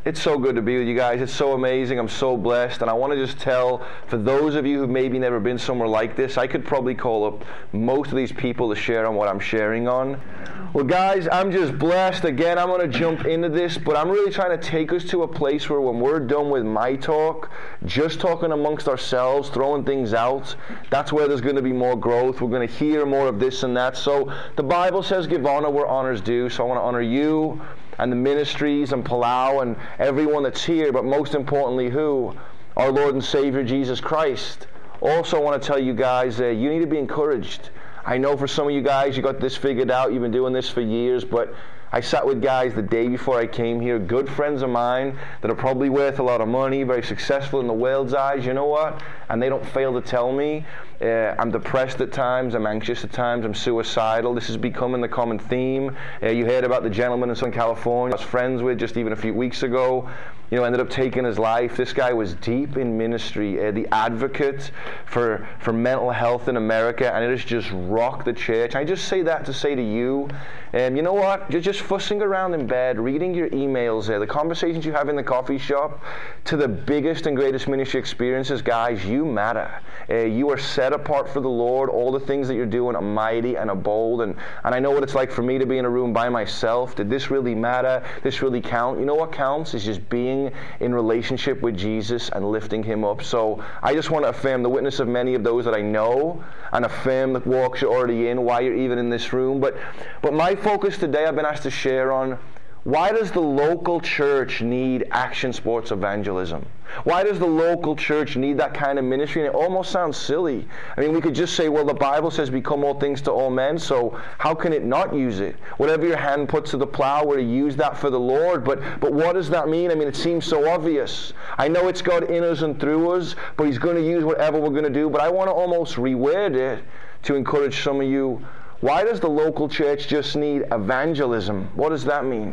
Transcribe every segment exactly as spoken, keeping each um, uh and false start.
It's so good to be with you guys. It's so amazing. I'm so blessed. And I want to just tell, for those of you who maybe never been somewhere like this, I could probably call up most of these people to share on what I'm sharing on. Well, guys, I'm just blessed. Again, I'm going to jump into this, but I'm really trying to take us to a place where when we're done with my talk, just talking amongst ourselves, throwing things out, that's where there's going to be more growth. We're going to hear more of this and that. So the Bible says give honor where honor's due. So I want to honor you and the ministries and Palau and everyone that's here, but most importantly, who? Our Lord and Savior, Jesus Christ. Also, I want to tell you guys that you need to be encouraged. I know for some of you guys, you got this figured out. You've been doing this for years, but I sat with guys the day before I came here, good friends of mine that are probably worth a lot of money, very successful in the world's eyes. You know what? And they don't fail to tell me, uh, I'm depressed at times, I'm anxious at times, I'm suicidal. This is becoming the common theme. Uh, you heard about the gentleman in Southern California I was friends with just even a few weeks ago. You know, ended up taking his life. This guy was deep in ministry, uh, the advocate for for mental health in America, and it has just rocked the church. I just say that to say to you, um, you know what? You're just fussing around in bed, reading your emails there, the conversations you have in the coffee shop, to the biggest and greatest ministry experiences, guys, you matter. Uh, you are set apart for the Lord. All the things that you're doing are mighty and are bold, and, and I know what it's like for me to be in a room by myself. Did this really matter? This really count? You know what counts is just being in relationship with Jesus and lifting him up. So I just want to affirm the witness of many of those that I know and affirm the walks you're already in, why you're even in this room. But, but my focus today, I've been asked to share on, why does the local church need action sports evangelism? Why does the local church need that kind of ministry? And it almost sounds silly. I mean, we could just say, well, the Bible says become all things to all men, so how can it not use it? Whatever your hand puts to the plow, we're to use that for the Lord. But, but what does that mean? I mean, it seems so obvious. I know it's God in us and through us, but he's going to use whatever we're going to do. But I want to almost reword it to encourage some of you. Why does the local church just need evangelism? What does that mean?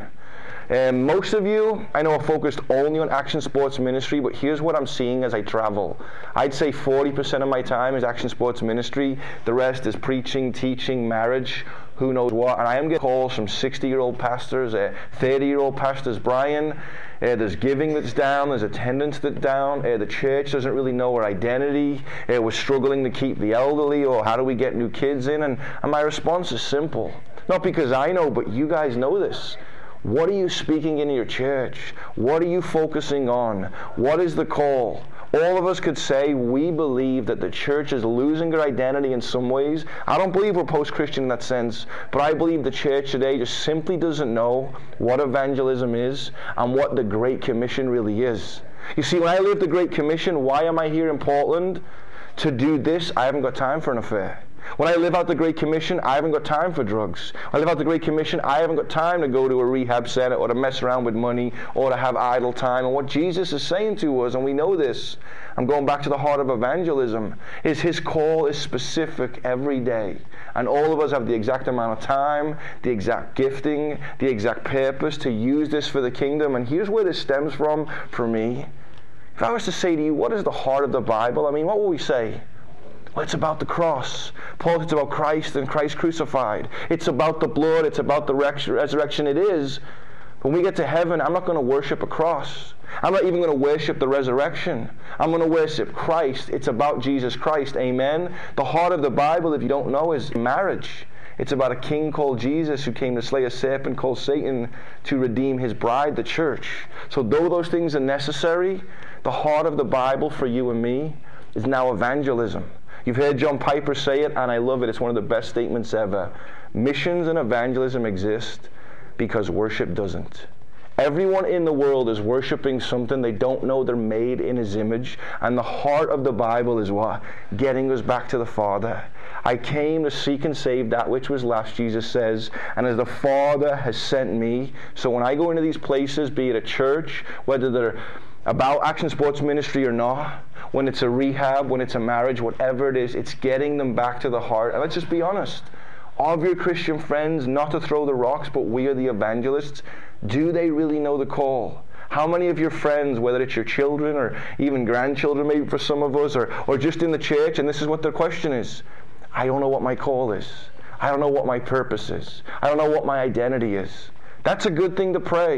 And most of you, I know, are focused only on action sports ministry, but here's what I'm seeing as I travel. I'd say forty percent of my time is action sports ministry. The rest is preaching, teaching, marriage, who knows what. And I am getting calls from sixty-year-old pastors, uh, thirty-year-old pastors. Brian, uh, there's giving that's down, there's attendance that's down. Uh, the church doesn't really know our identity. Uh, we're struggling to keep the elderly, or how do we get new kids in? And, and my response is simple. Not because I know, but you guys know this. What are you speaking into your church? What are you focusing on? What is the call? All of us could say we believe that the church is losing their identity in some ways. I don't believe we're post-Christian in that sense, but I believe the church today just simply doesn't know what evangelism is and what the Great Commission really is. You see, when I live the Great Commission, why am I here in Portland? To do this, I haven't got time for an affair. When I live out the Great Commission, I haven't got time for drugs. When I live out the Great Commission, I haven't got time to go to a rehab center or to mess around with money or to have idle time. And what Jesus is saying to us, and we know this, I'm going back to the heart of evangelism, is his call is specific every day. And all of us have the exact amount of time, the exact gifting, the exact purpose to use this for the kingdom. And here's where this stems from for me. If I was to say to you, what is the heart of the Bible? I mean, what will we say? Well, it's about the cross. Paul, it's about Christ and Christ crucified. It's about the blood. It's about the resurrection. It is. When we get to heaven, I'm not going to worship a cross. I'm not even going to worship the resurrection. I'm going to worship Christ. It's about Jesus Christ. Amen? The heart of the Bible, if you don't know, is marriage. It's about a king called Jesus who came to slay a serpent called Satan to redeem his bride, the church. So though those things are necessary, the heart of the Bible for you and me is now evangelism. You've heard John Piper say it, and I love it. It's one of the best statements ever. Missions and evangelism exist because worship doesn't. Everyone in the world is worshiping something they don't know they're made in his image. And the heart of the Bible is what? Getting us back to the Father. I came to seek and save that which was lost, Jesus says, and as the Father has sent me. So when I go into these places, be it a church, whether they're about action sports ministry or not, when it's a rehab, when it's a marriage, whatever it is, it's getting them back to the heart. And let's just be honest. Of your Christian friends, not to throw the rocks, but we are the evangelists, do they really know the call? How many of your friends, whether it's your children or even grandchildren maybe for some of us, or, or just in the church, and this is what their question is, I don't know what my call is. I don't know what my purpose is. I don't know what my identity is. That's a good thing to pray.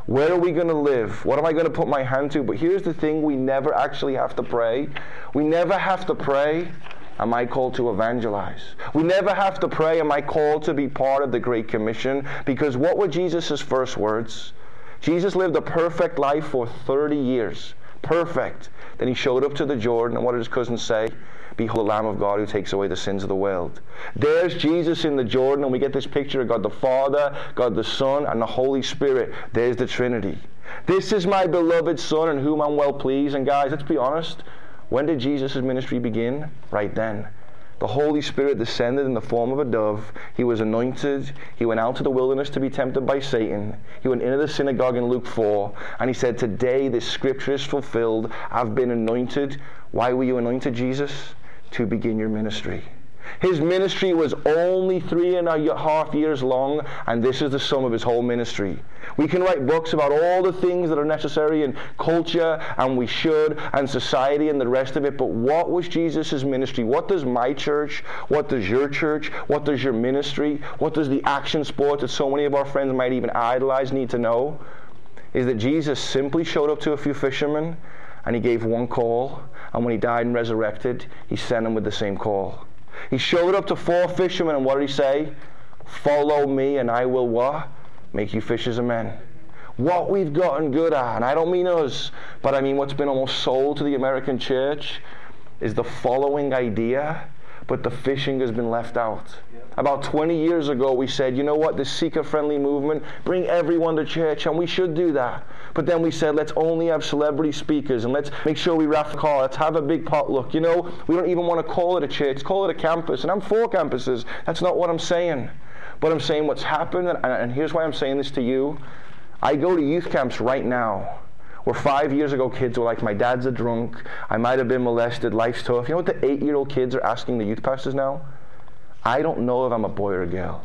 Where are we going to live? What am I going to put my hand to? But here's the thing, we never actually have to pray. We never have to pray, am I called to evangelize? We never have to pray, am I called to be part of the Great Commission? Because what were Jesus' first words? Jesus lived a perfect life for thirty years. Perfect. Then he showed up to the Jordan, and what did his cousins say? Behold the Lamb of God who takes away the sins of the world. There's Jesus in the Jordan, and we get this picture of God the Father, God the Son, and the Holy Spirit. There's the Trinity. This is my beloved Son in whom I'm well pleased. And guys, let's be honest. When did Jesus' ministry begin? Right then. The Holy Spirit descended in the form of a dove. He was anointed. He went out to the wilderness to be tempted by Satan. He went into the synagogue in Luke four, and he said, today this scripture is fulfilled. I've been anointed. Why were you anointed, Jesus? To begin your ministry. His ministry was only three and a half years long, and this is the sum of his whole ministry. We can write books about all the things that are necessary in culture, and we should, and society and the rest of it, but what was Jesus' ministry? What does my church, what does your church, what does your ministry, what does the action sport that so many of our friends might even idolize need to know? Is that Jesus simply showed up to a few fishermen, and he gave one call, and when he died and resurrected, he sent them with the same call. He showed up to four fishermen, and what did he say? Follow me, and I will what? Make you fishers of men. What we've gotten good at, and I don't mean us, but I mean what's been almost sold to the American church, is the following idea, but the fishing has been left out. About twenty years ago, we said, you know what, this seeker-friendly movement, bring everyone to church, and we should do that. But then we said, let's only have celebrity speakers, and let's make sure we raffle car, let's have a big potluck. You know, we don't even want to call it a church, call it a campus, and I'm for campuses. That's not what I'm saying. But I'm saying what's happened, and, and here's why I'm saying this to you. I go to youth camps right now, where five years ago kids were like, my dad's a drunk, I might have been molested, life's tough. You know what the eight-year-old kids are asking the youth pastors now? I don't know if I'm a boy or a girl.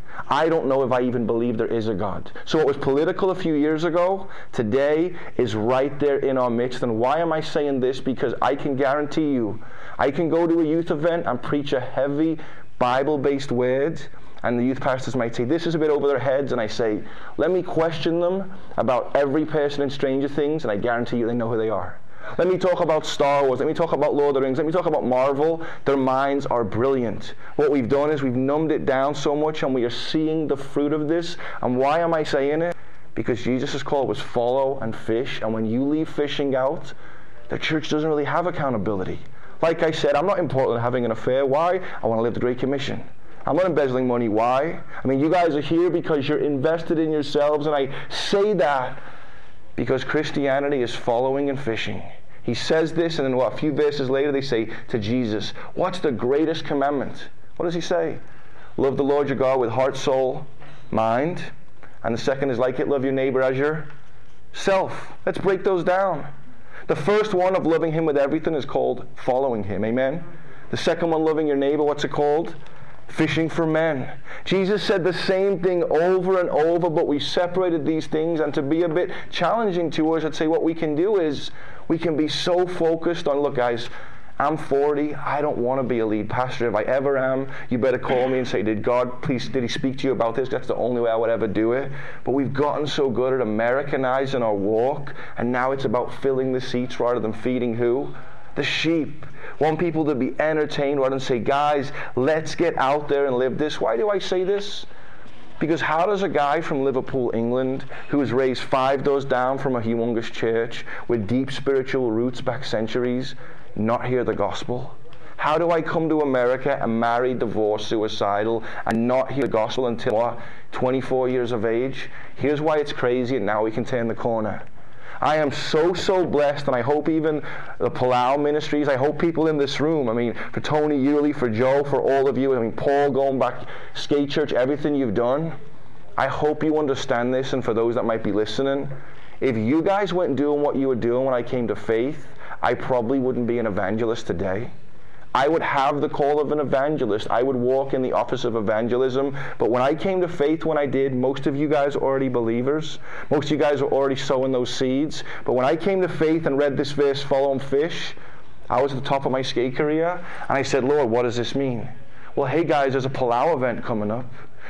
I don't know if I even believe there is a God. So what was political a few years ago, today is right there in our midst. And why am I saying this? Because I can guarantee you, I can go to a youth event and preach a heavy Bible-based word, and the youth pastors might say, this is a bit over their heads, and I say, let me question them about every person in Stranger Things, and I guarantee you they know who they are. Let me talk about Star Wars. Let me talk about Lord of the Rings. Let me talk about Marvel. Their minds are brilliant. What we've done is we've numbed it down so much, and we are seeing the fruit of this. And why am I saying it? Because Jesus' call was follow and fish. And when you leave fishing out, the church doesn't really have accountability. Like I said, I'm not in Portland having an affair. Why? I want to live the Great Commission. I'm not embezzling money. Why? I mean, you guys are here because you're invested in yourselves, and I say that because Christianity is following and fishing. He says this, and then what, a few verses later they say to Jesus, what's the greatest commandment? What does he say? Love the Lord your God with heart, soul, mind. And the second is like it, love your neighbor as yourself. Let's break those down. The first one of loving him with everything is called following him. Amen? The second one, loving your neighbor, what's it called? Fishing for men. Jesus said the same thing over and over, but we separated these things, and to be a bit challenging to us, I'd say what we can do is we can be so focused on, look guys, I'm forty, I don't want to be a lead pastor. If I ever am, you better call me and say, did God, please, did he speak to you about this? That's the only way I would ever do it. But we've gotten so good at Americanizing our walk, and now it's about filling the seats rather than feeding who? The sheep. Want people to be entertained rather than say, guys, let's get out there and live this. Why do I say this? Because how does a guy from Liverpool, England, who was raised five doors down from a humongous church with deep spiritual roots back centuries, not hear the gospel? How do I come to America and marry, divorced, suicidal, and not hear the gospel until what, twenty-four years of age? Here's why it's crazy, and now we can turn the corner. I am so, so blessed, and I hope even the Palau Ministries, I hope people in this room, I mean, for Tony Yulee, for Joe, for all of you, I mean, Paul going back, Skate Church, everything you've done, I hope you understand this, and for those that might be listening, if you guys weren't doing what you were doing when I came to faith, I probably wouldn't be an evangelist today. I would have the call of an evangelist. I would walk in the office of evangelism. But when I came to faith, when I did, most of you guys are already believers. Most of you guys are already sowing those seeds. But when I came to faith and read this verse, follow and fish, I was at the top of my skate career. And I said, Lord, what does this mean? Well, hey guys, there's a Palau event coming up.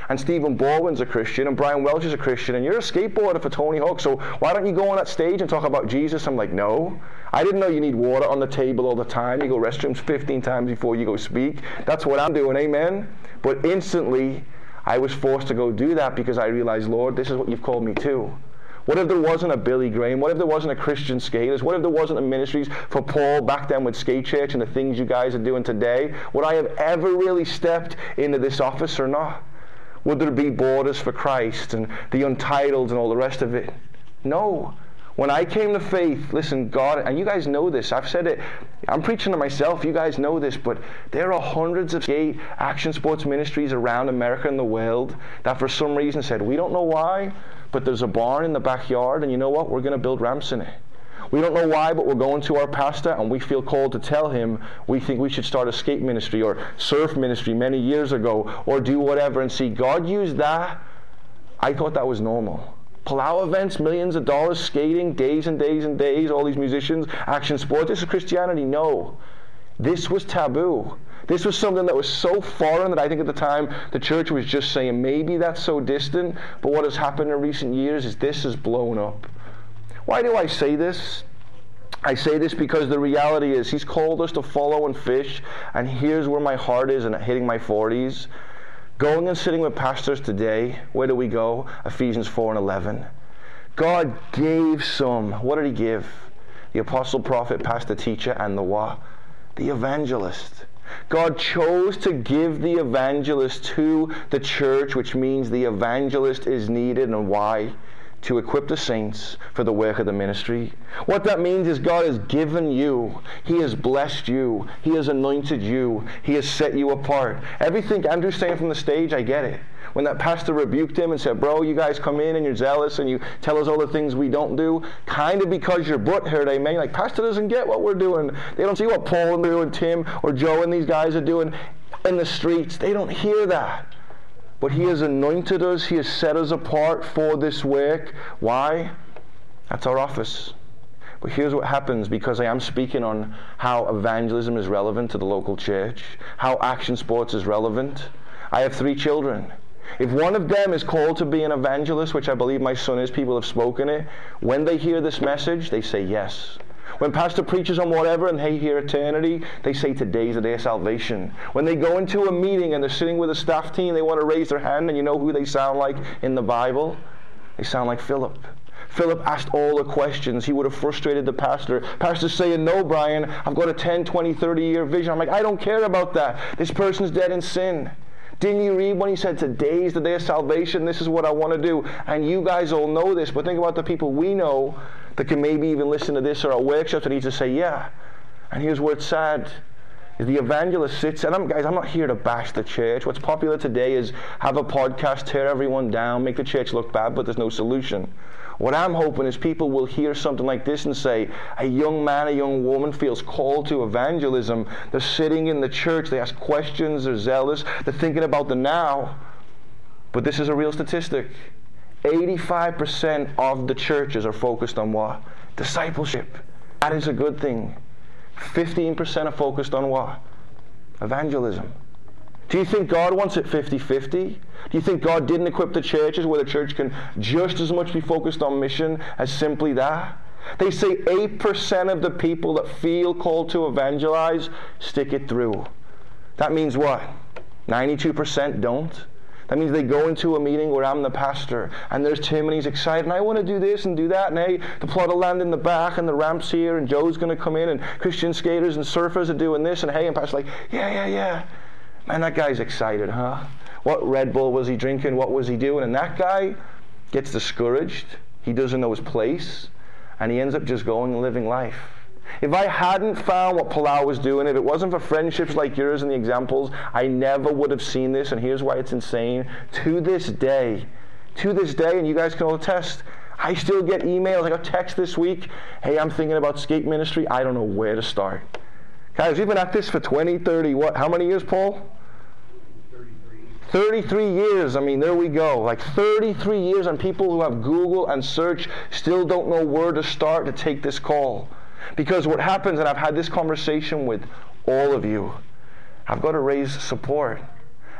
and Stephen Baldwin's a Christian, and Brian Welch is a Christian, and you're a skateboarder for Tony Hawk, so why don't you go on that stage and talk about Jesus? I'm like, no. I didn't know you need water on the table all the time. You go restrooms fifteen times before you go speak. That's what I'm doing, amen? But instantly, I was forced to go do that because I realized, Lord, this is what you've called me to. What if there wasn't a Billy Graham? What if there wasn't a Christian Skaters? What if there wasn't a ministries for Paul back then with Skate Church and the things you guys are doing today? Would I have ever really stepped into this office or not? Would there be Borders for Christ and the Untitled and all the rest of it? No. When I came to faith, listen, God, and you guys know this, I've said it, I'm preaching to myself, you guys know this, but there are hundreds of skate action sports ministries around America and the world that for some reason said, we don't know why, but there's a barn in the backyard, and you know what? We're going to build ramps in it. We don't know why, but we're going to our pastor, and we feel called to tell him we think we should start a skate ministry or surf ministry many years ago, or do whatever, and see, God used that. I thought that was normal. Palau events, millions of dollars, skating, days and days and days, all these musicians, action sports. This is Christianity. No. This was taboo. This was something that was so foreign that I think at the time the church was just saying, maybe that's so distant, but what has happened in recent years is this has blown up. Why do I say this? I say this because the reality is he's called us to follow and fish, and here's where my heart is and hitting my forties. Going and sitting with pastors today, where do we go? Ephesians four and eleven. God gave some. What did he give? The apostle, prophet, pastor, teacher, and the what? The evangelist. God chose to give the evangelist to the church, which means the evangelist is needed. And why? To equip the saints for the work of the ministry. What that means is God has given you. He has blessed you. He has anointed you. He has set you apart. Everything Andrew's saying from the stage, I get it. When that pastor rebuked him and said, bro, you guys come in and you're zealous and you tell us all the things we don't do, kind of because your butt hurt, amen. Like, pastor doesn't get what we're doing. They don't see what Paul and Lou and Tim or Joe and these guys are doing in the streets. They don't hear that. But he has anointed us. He has set us apart for this work. Why? That's our office. But here's what happens, because I am speaking on how evangelism is relevant to the local church, how action sports is relevant. I have three children. If one of them is called to be an evangelist, which I believe my son is, people have spoken it, when they hear this message, they say yes. When pastor preaches on whatever and they hear eternity, they say today's the day of salvation. When they go into a meeting and they're sitting with a staff team, they want to raise their hand, and you know who they sound like in the Bible? They sound like Philip. Philip asked all the questions. He would have frustrated the pastor. Pastor's saying, no, Brian, I've got a ten, twenty, thirty year vision. I'm like, I don't care about that. This person's dead in sin. Didn't you read when he said, today's the day of salvation, this is what I want to do? And you guys all know this, but think about the people we know that can maybe even listen to this or our workshops and need to say, yeah. And here's where it's sad. Is the evangelist sits, and I'm, guys, I'm not here to bash the church. What's popular today is have a podcast, tear everyone down, make the church look bad, but there's no solution. What I'm hoping is people will hear something like this and say, a young man, a young woman feels called to evangelism. They're sitting in the church, they ask questions, they're zealous, they're thinking about the now. But this is a real statistic. eighty-five percent of the churches are focused on what? Discipleship. That is a good thing. fifteen percent are focused on what? Evangelism. Do you think God wants it fifty-fifty? Do you think God didn't equip the churches where the church can just as much be focused on mission as simply that? They say eight percent of the people that feel called to evangelize stick it through. That means what? ninety-two percent don't. That means they go into a meeting where I'm the pastor, and there's Tim, and he's excited, and I want to do this and do that, and hey, the plot of land in the back, and the ramp's here, and Joe's going to come in, and Christian skaters and surfers are doing this, and hey, and pastor's like, yeah, yeah, yeah. Man, that guy's excited, huh? What Red Bull was he drinking? What was he doing? And that guy gets discouraged. He doesn't know his place, and he ends up just going and living life. If I hadn't found what Palau was doing, if it wasn't for friendships like yours and the examples, I never would have seen this, and here's why it's insane. To this day, to this day, and you guys can all attest, I still get emails. I got text this week, hey, I'm thinking about skate ministry. I don't know where to start. Guys, we've been at this for twenty, thirty, what? How many years, Paul? thirty-three. thirty-three years. I mean, there we go. Like thirty-three years, and people who have Google and search still don't know where to start to take this call. Because what happens, and I've had this conversation with all of you, I've got to raise support.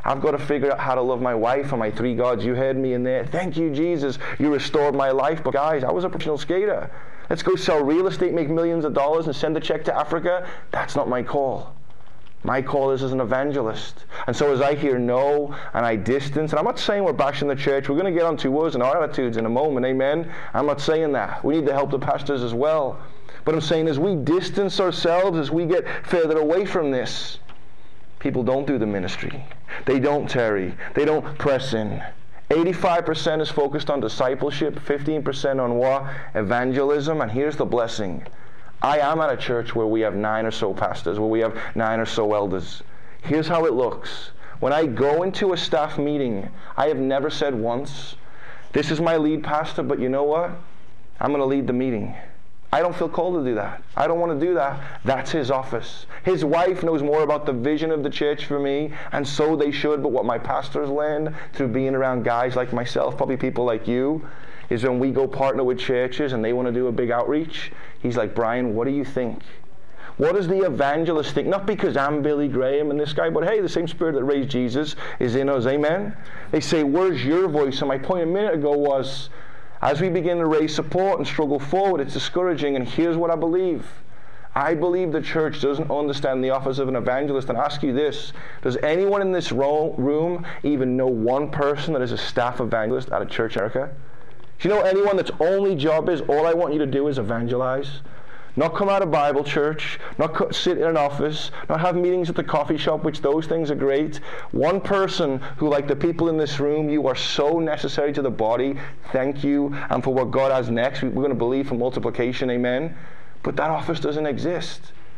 I've got to figure out how to love my wife and my three gods. You heard me in there. Thank you, Jesus. You restored my life. But guys, I was a professional skater. Let's go sell real estate, make millions of dollars, and send a check to Africa. That's not my call. My call is as an evangelist. And so as I hear no and I distance, and I'm not saying we're bashing the church. We're going to get on two words and our attitudes in a moment, amen? I'm not saying that. We need to help the pastors as well. But I'm saying as we distance ourselves, as we get further away from this, people don't do the ministry. They don't tarry. They don't press in. eighty-five percent is focused on discipleship, fifteen percent on what? Evangelism. And here's the blessing. I am at a church where we have nine or so pastors, where we have nine or so elders. Here's how it looks. When I go into a staff meeting, I have never said once, this is my lead pastor, but you know what? I'm going to lead the meeting. I don't feel called to do that. I don't want to do that. That's his office. His wife knows more about the vision of the church for me, and so they should, but what my pastors learned through being around guys like myself, probably people like you, is when we go partner with churches and they want to do a big outreach, he's like, Brian, what do you think? What does the evangelist think? Not because I'm Billy Graham and this guy, but hey, the same spirit that raised Jesus is in us, amen? They say, where's your voice? And my point a minute ago was, as we begin to raise support and struggle forward, it's discouraging, and here's what I believe. I believe the church doesn't understand the office of an evangelist. And I ask you this, does anyone in this room even know one person that is a staff evangelist at a church in America? Do you know anyone that's only job is, all I want you to do is evangelize? Not come out of Bible church, not co- sit in an office, not have meetings at the coffee shop, which those things are great. One person who, like the people in this room, you are so necessary to the body. Thank you. And for what God has next, we're going to believe for multiplication, amen? But that office doesn't exist.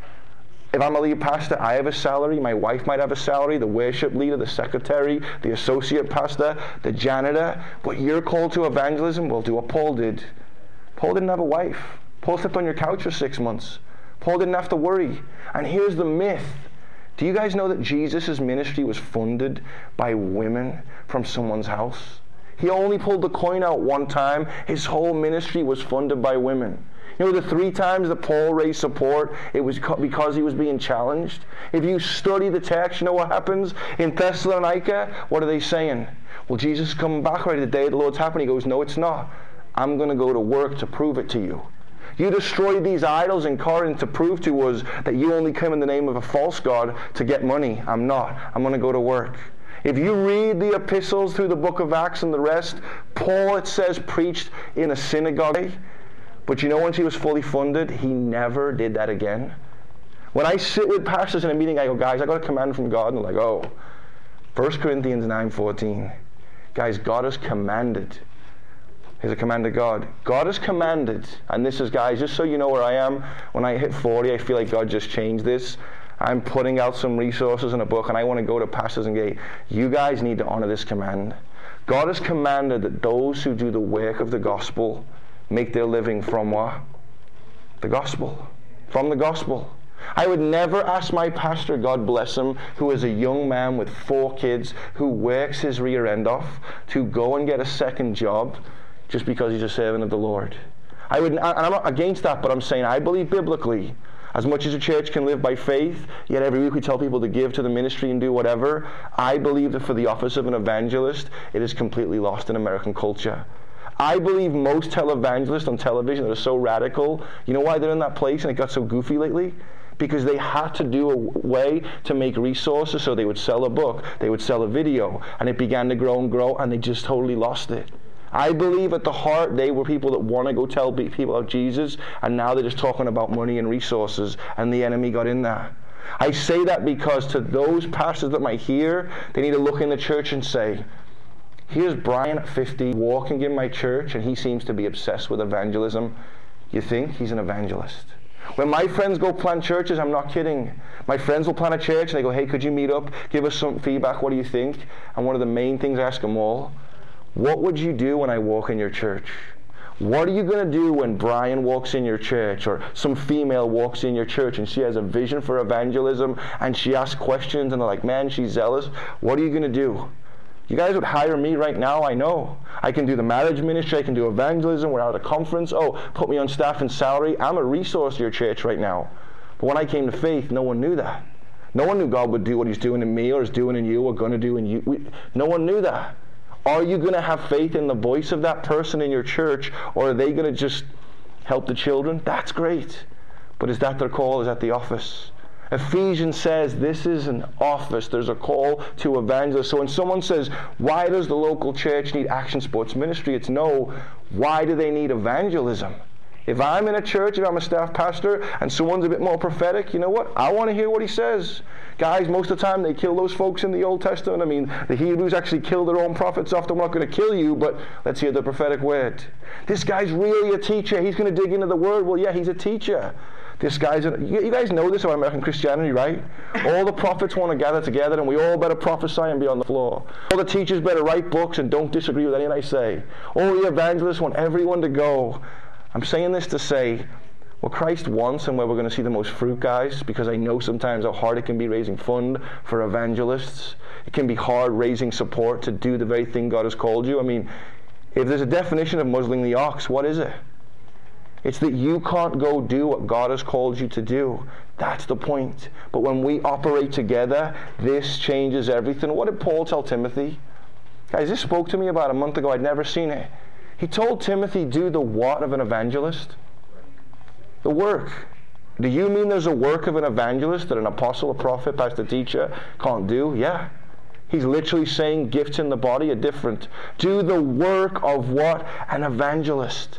If I'm a lead pastor, I have a salary. My wife might have a salary. The worship leader, the secretary, the associate pastor, the janitor. But you're called to evangelism. Well, do what Paul did. Paul didn't have a wife. Paul slept on your couch for six months. Paul didn't have to worry. And here's the myth. Do you guys know that Jesus' ministry was funded by women from someone's house? He only pulled the coin out one time. His whole ministry was funded by women. You know, the three times that Paul raised support, it was because he was being challenged. If you study the text, you know what happens? In Thessalonica, what are they saying? Well, Jesus is coming back already. The day of the Lord's happening. He goes, no, it's not. I'm going to go to work to prove it to you. You destroyed these idols in Corinth to prove to us that you only come in the name of a false god to get money. I'm not. I'm going to go to work. If you read the epistles through the book of Acts and the rest, Paul, it says, preached in a synagogue. But you know, once he was fully funded, he never did that again. When I sit with pastors in a meeting, I go, guys, I got a command from God. And they're like, oh, First Corinthians nine fourteen. Guys, God has commanded. Here's a command of God. God has commanded, and this is, guys, just so you know where I am, when I hit forty, I feel like God just changed this. I'm putting out some resources in a book, and I want to go to pastors and say, you guys need to honor this command. God has commanded that those who do the work of the gospel make their living from what? The gospel. From the gospel. I would never ask my pastor, God bless him, who is a young man with four kids, who works his rear end off, to go and get a second job just because he's a servant of the Lord. I would, and I'm not against that, but I'm saying I believe biblically, as much as a church can live by faith, yet every week we tell people to give to the ministry and do whatever, I believe that for the office of an evangelist, it is completely lost in American culture. I believe most televangelists on television that are so radical, you know why they're in that place and it got so goofy lately? Because they had to do a way to make resources, so they would sell a book, they would sell a video, and it began to grow and grow, and they just totally lost it. I believe at the heart they were people that want to go tell people about Jesus, and now they're just talking about money and resources, and the enemy got in there. I say that because to those pastors that might hear, they need to look in the church and say, here's Brian at fifty walking in my church, and he seems to be obsessed with evangelism. You think he's an evangelist? When my friends go plant churches, I'm not kidding. My friends will plant a church, and they go, hey, could you meet up? Give us some feedback. What do you think? And one of the main things I ask them all, what would you do when I walk in your church? What are you going to do when Brian walks in your church, or some female walks in your church and she has a vision for evangelism and she asks questions and they're like, man, she's zealous. What are you going to do? You guys would hire me right now, I know. I can do the marriage ministry, I can do evangelism, we're out at a conference. Oh, put me on staff and salary. I'm a resource to your church right now. But when I came to faith, no one knew that. No one knew God would do what he's doing in me or is doing in you or going to do in you. We, no one knew that. Are you going to have faith in the voice of that person in your church, or are they going to just help the children? That's great. But is that their call? Is that the office? Ephesians says this is an office. There's a call to evangelists. So when someone says, why does the local church need Action Sports Ministry? It's no, why do they need evangelism? If I'm in a church, if I'm a staff pastor, and someone's a bit more prophetic, you know what? I want to hear what he says. Guys, most of the time they kill those folks in the Old Testament. I mean, the Hebrews actually kill their own prophets off. They're not going to kill you, but let's hear the prophetic word. This guy's really a teacher. He's going to dig into the word. Well, yeah, he's a teacher. This guy's, a, you guys know this about American Christianity, right? All the prophets want to gather together, and we all better prophesy and be on the floor. All the teachers better write books and don't disagree with anything I say. All the evangelists want everyone to go. I'm saying this to say, what Christ wants and where we're going to see the most fruit, guys, because I know sometimes how hard it can be raising fund for evangelists. It can be hard raising support to do the very thing God has called you. I mean, if there's a definition of muzzling the ox, what is it? It's that you can't go do what God has called you to do. That's the point. But when we operate together, this changes everything. What did Paul tell Timothy? Guys, this spoke to me about a month ago. I'd never seen it. He told Timothy, do the what of an evangelist? The work. Do you mean there's a work of an evangelist that an apostle, a prophet, pastor, teacher can't do? Yeah. He's literally saying gifts in the body are different. Do the work of what? An evangelist.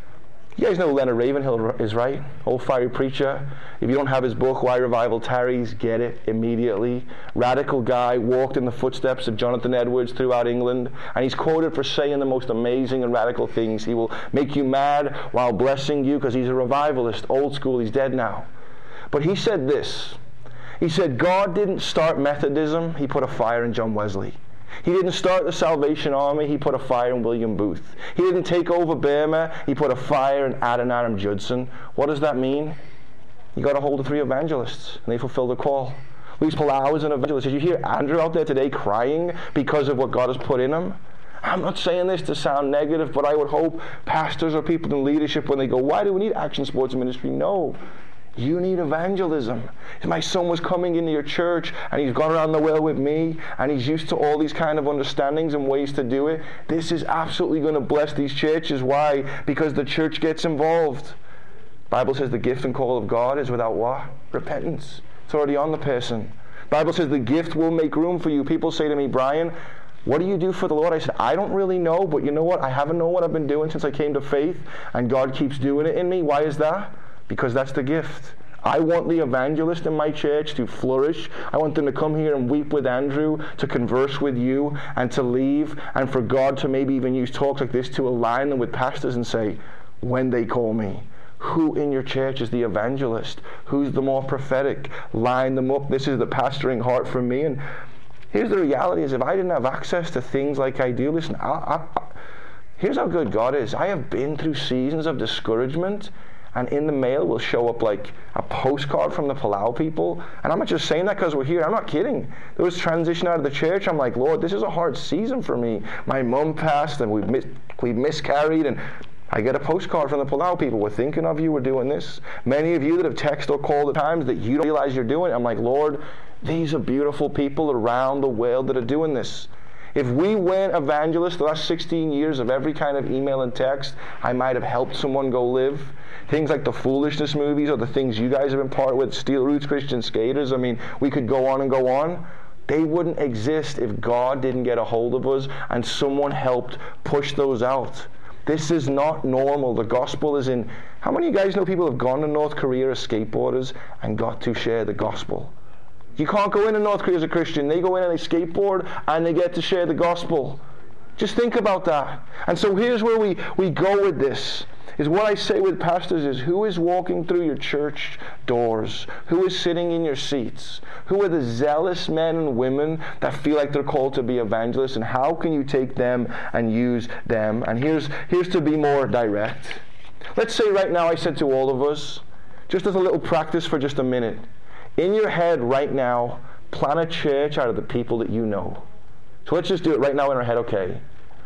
You guys know Leonard Ravenhill is, right? Old fiery preacher. If you don't have his book, Why Revival Tarries, get it immediately. Radical guy, walked in the footsteps of Jonathan Edwards throughout England, and he's quoted for saying the most amazing and radical things. He will make you mad while blessing you, because he's a revivalist, old school. He's dead now. But he said this. He said, God didn't start Methodism. He put a fire in John Wesley. He didn't start the Salvation Army. He put a fire in William Booth. He didn't take over Burma. He put a fire in Adoniram Judson. What does that mean? You got to hold the three evangelists, and they fulfill the call. Luis Palau is an evangelist. Did you hear Andrew out there today crying because of what God has put in him? I'm not saying this to sound negative, but I would hope pastors or people in leadership, when they go, why do we need Action Sports Ministry? No. You need evangelism. My son was coming into your church, and he's gone around the well with me, and he's used to all these kind of understandings and ways to do it. This is absolutely going to bless these churches. Why? Because the church gets involved. The Bible says the gift and call of God is without what? Repentance. It's already on the person. The Bible says the gift will make room for you. People say to me, Brian, what do you do for the Lord? I said, I don't really know, but you know what? I haven't known what I've been doing since I came to faith, and God keeps doing it in me. Why is that? Because that's the gift. I want the evangelist in my church to flourish. I want them to come here and weep with Andrew, to converse with you, and to leave, and for God to maybe even use talks like this to align them with pastors and say, when they call me, who in your church is the evangelist? Who's the more prophetic? Line them up. This is the pastoring heart for me. And here's the reality is, if I didn't have access to things like I do, listen, I, I, I, here's how good God is. I have been through seasons of discouragement, and in the mail will show up like a postcard from the Palau people. And I'm not just saying that because we're here. I'm not kidding. There was transition out of the church. I'm like, Lord, this is a hard season for me. My mom passed, and we've, mis- we've miscarried, and I get a postcard from the Palau people. We're thinking of you. We're doing this. Many of you that have texted or called at times that you don't realize you're doing it. I'm like, Lord, these are beautiful people around the world that are doing this. If we weren't evangelists the last sixteen years of every kind of email and text, I might have helped someone go live. Things like the Foolishness movies, or the things you guys have been part with, Steel Roots Christian Skaters, I mean, we could go on and go on. They wouldn't exist if God didn't get a hold of us and someone helped push those out. This is not normal. The gospel is in... How many of you guys know people who have gone to North Korea as skateboarders and got to share the gospel? You can't go into North Korea as a Christian. They go in and they skateboard and they get to share the gospel. Just think about that. And so here's where we, we go with this. Is what I say with pastors is, who is walking through your church doors? Who is sitting in your seats? Who are the zealous men and women that feel like they're called to be evangelists? And how can you take them and use them? And here's, here's to be more direct. Let's say right now I said to all of us, just as a little practice for just a minute, in your head right now, plan a church out of the people that you know. So let's just do it right now in our head, okay?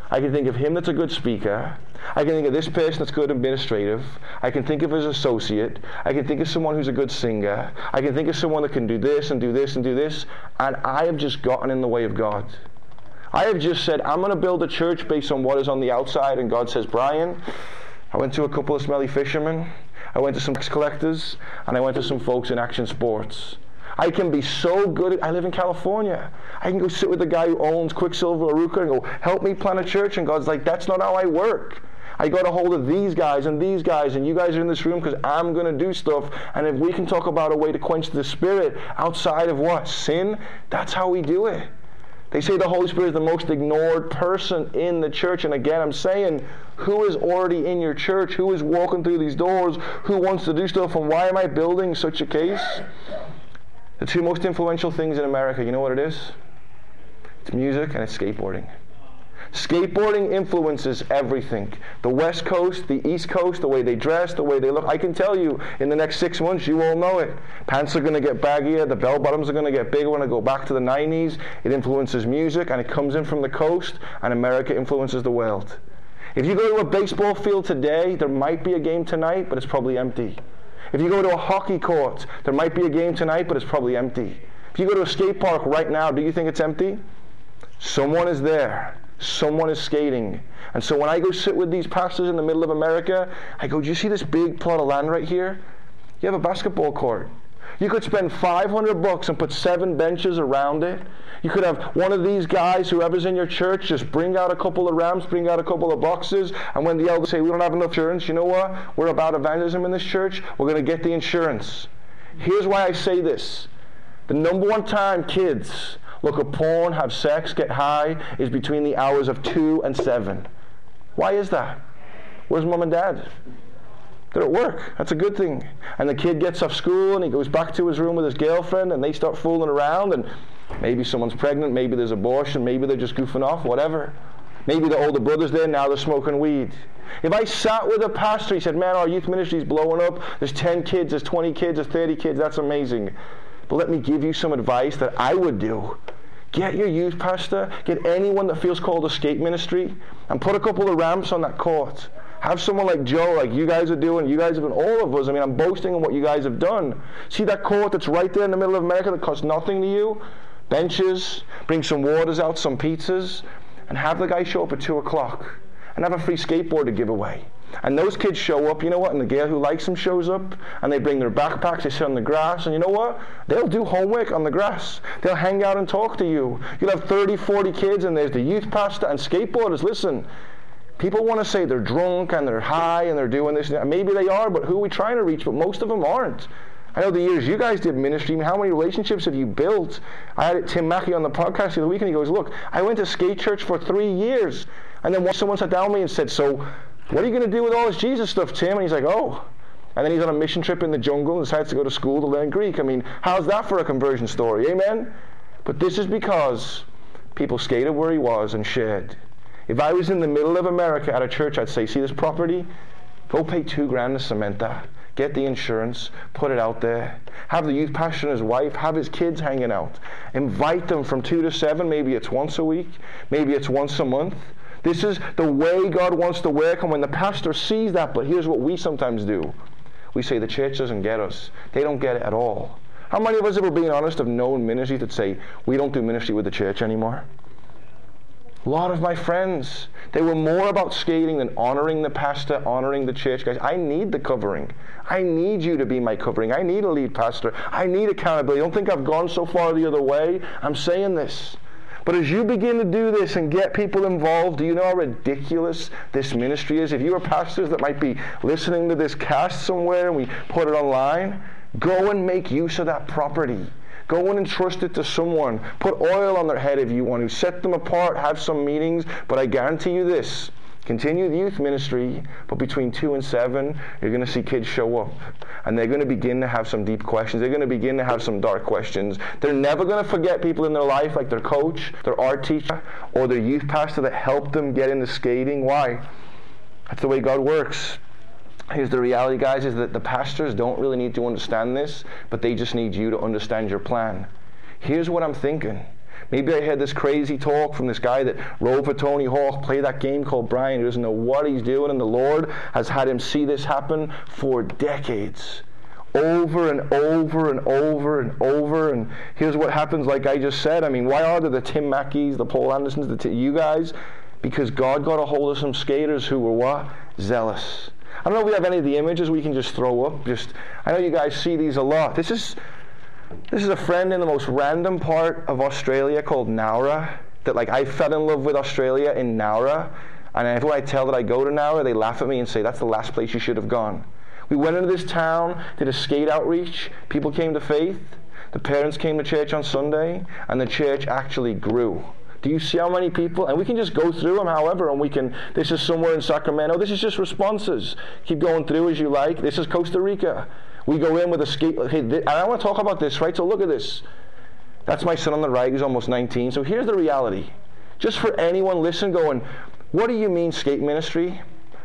I can think of him that's a good speaker. I can think of this person that's good administrative. I can think of his associate. I can think of someone who's a good singer. I can think of someone that can do this and do this and do this. And I have just gotten in the way of God. I have just said, I'm going to build a church based on what is on the outside. And God says, Brian, I went to a couple of smelly fishermen. I went to some tax collectors. And I went to some folks in action sports. I can be so good at, I live in California. I can go sit with the guy who owns Quicksilver Aruka and go, help me plant a church. And God's like, that's not how I work. I got a hold of these guys and these guys, and you guys are in this room because I'm going to do stuff. And if we can talk about a way to quench the Spirit outside of what? Sin? That's how we do it. They say the Holy Spirit is the most ignored person in the church. And again, I'm saying, who is already in your church? Who is walking through these doors? Who wants to do stuff? And why am I building such a case? The two most influential things in America, you know what it is? It's music and it's skateboarding. Skateboarding influences everything. The West Coast, the East Coast, the way they dress, the way they look. I can tell you, in the next six months, you all know it. Pants are going to get baggier. The bell bottoms are going to get bigger. When I go back to the nineties, it influences music, and it comes in from the coast, and America influences the world. If you go to a baseball field today, there might be a game tonight, but it's probably empty. If you go to a hockey court, there might be a game tonight, but it's probably empty. If you go to a skate park right now, do you think it's empty? Someone is there. Someone is skating. And so when I go sit with these pastors in the middle of America, I go, do you see this big plot of land right here? You have a basketball court. You could spend five hundred bucks and put seven benches around it. You could have one of these guys, whoever's in your church, just bring out a couple of ramps, bring out a couple of boxes, and when the elders say, we don't have enough insurance, you know what? We're about evangelism in this church. We're going to get the insurance. Here's why I say this. The number one time kids look at porn, have sex, get high, is between the hours of two and seven. Why is that? Where's mom and dad? They're at work. That's a good thing. And the kid gets off school and he goes back to his room with his girlfriend and they start fooling around, and maybe someone's pregnant, maybe there's abortion, maybe they're just goofing off, whatever. Maybe the older brother's there, now they're smoking weed. If I sat with a pastor, he said, man, our youth ministry is blowing up. There's ten kids, there's twenty kids, there's thirty kids. That's amazing. But let me give you some advice that I would do. Get your youth pastor, get anyone that feels called to skate ministry, and put a couple of ramps on that court. Have someone like Joe, like you guys are doing, you guys have been, all of us, I mean, I'm boasting on what you guys have done. See that court that's right there in the middle of America that costs nothing to you? Benches, bring some waters out, some pizzas, and have the guy show up at two o'clock, and have a free skateboard to give away. And those kids show up, you know what, and the girl who likes them shows up, and they bring their backpacks, they sit on the grass, and you know what? They'll do homework on the grass. They'll hang out and talk to you. You'll have thirty, forty kids, and there's the youth pastor and skateboarders. Listen, people want to say they're drunk, and they're high, and they're doing this, and maybe they are, but who are we trying to reach? But most of them aren't. I know the years you guys did ministry, I mean, how many relationships have you built? I had Tim Mackey on the podcast the other week, and he goes, look, I went to skate church for three years, and then someone sat down with me and said, so what are you going to do with all this Jesus stuff, Tim? And he's like, oh. And then he's on a mission trip in the jungle and decides to go to school to learn Greek. I mean, how's that for a conversion story? Amen? But this is because people skated where he was and shared. If I was in the middle of America at a church, I'd say, see this property? Go pay two grand to cement that. Get the insurance. Put it out there. Have the youth pastor and his wife. Have his kids hanging out. Invite them from two to seven. Maybe it's once a week. Maybe it's once a month. This is the way God wants to work, and when the pastor sees that, but here's what we sometimes do. We say the church doesn't get us. They don't get it at all. How many of us, if we're being honest, have known ministries that say, we don't do ministry with the church anymore? A lot of my friends, they were more about skating than honoring the pastor, honoring the church. Guys, I need the covering. I need you to be my covering. I need a lead pastor. I need accountability. Don't think I've gone so far the other way. I'm saying this. But as you begin to do this and get people involved, do you know how ridiculous this ministry is? If you are pastors that might be listening to this cast somewhere and we put it online, go and make use of that property. Go and entrust it to someone. Put oil on their head if you want to. Set them apart, have some meetings. But I guarantee you this. Continue the youth ministry, but between two and seven, you're going to see kids show up. And they're going to begin to have some deep questions. They're going to begin to have some dark questions. They're never going to forget people in their life, like their coach, their art teacher, or their youth pastor that helped them get into skating. Why? That's the way God works. Here's the reality, guys, is that the pastors don't really need to understand this, but they just need you to understand your plan. Here's what I'm thinking. Maybe I heard this crazy talk from this guy that rode for Tony Hawk, played that game called Brian, who doesn't know what he's doing, and the Lord has had him see this happen for decades. Over and over and over and over. And here's what happens, like I just said. I mean, why are there the Tim Mackeys, the Paul Andersons, the t- you guys? Because God got a hold of some skaters who were what? Zealous. I don't know if we have any of the images we can just throw up. Just, I know you guys see these a lot. This is this is a friend in the most random part of Australia called Nowra. That like I fell in love with Australia in Nowra. And everyone I tell that I go to Nowra, they laugh at me and say, that's the last place you should have gone. We went into this town, did a skate outreach. People came to faith. The parents came to church on Sunday, and the church actually grew. Do you see how many people? And we can just go through them, however, and we can, this is somewhere in Sacramento. This is just responses. Keep going through as you like. This is Costa Rica. We go in with a skate. Okay, and I want to talk about this, right? So look at this. That's my son on the right, who's almost nineteen. So here's the reality. Just for anyone listening, going, what do you mean skate ministry?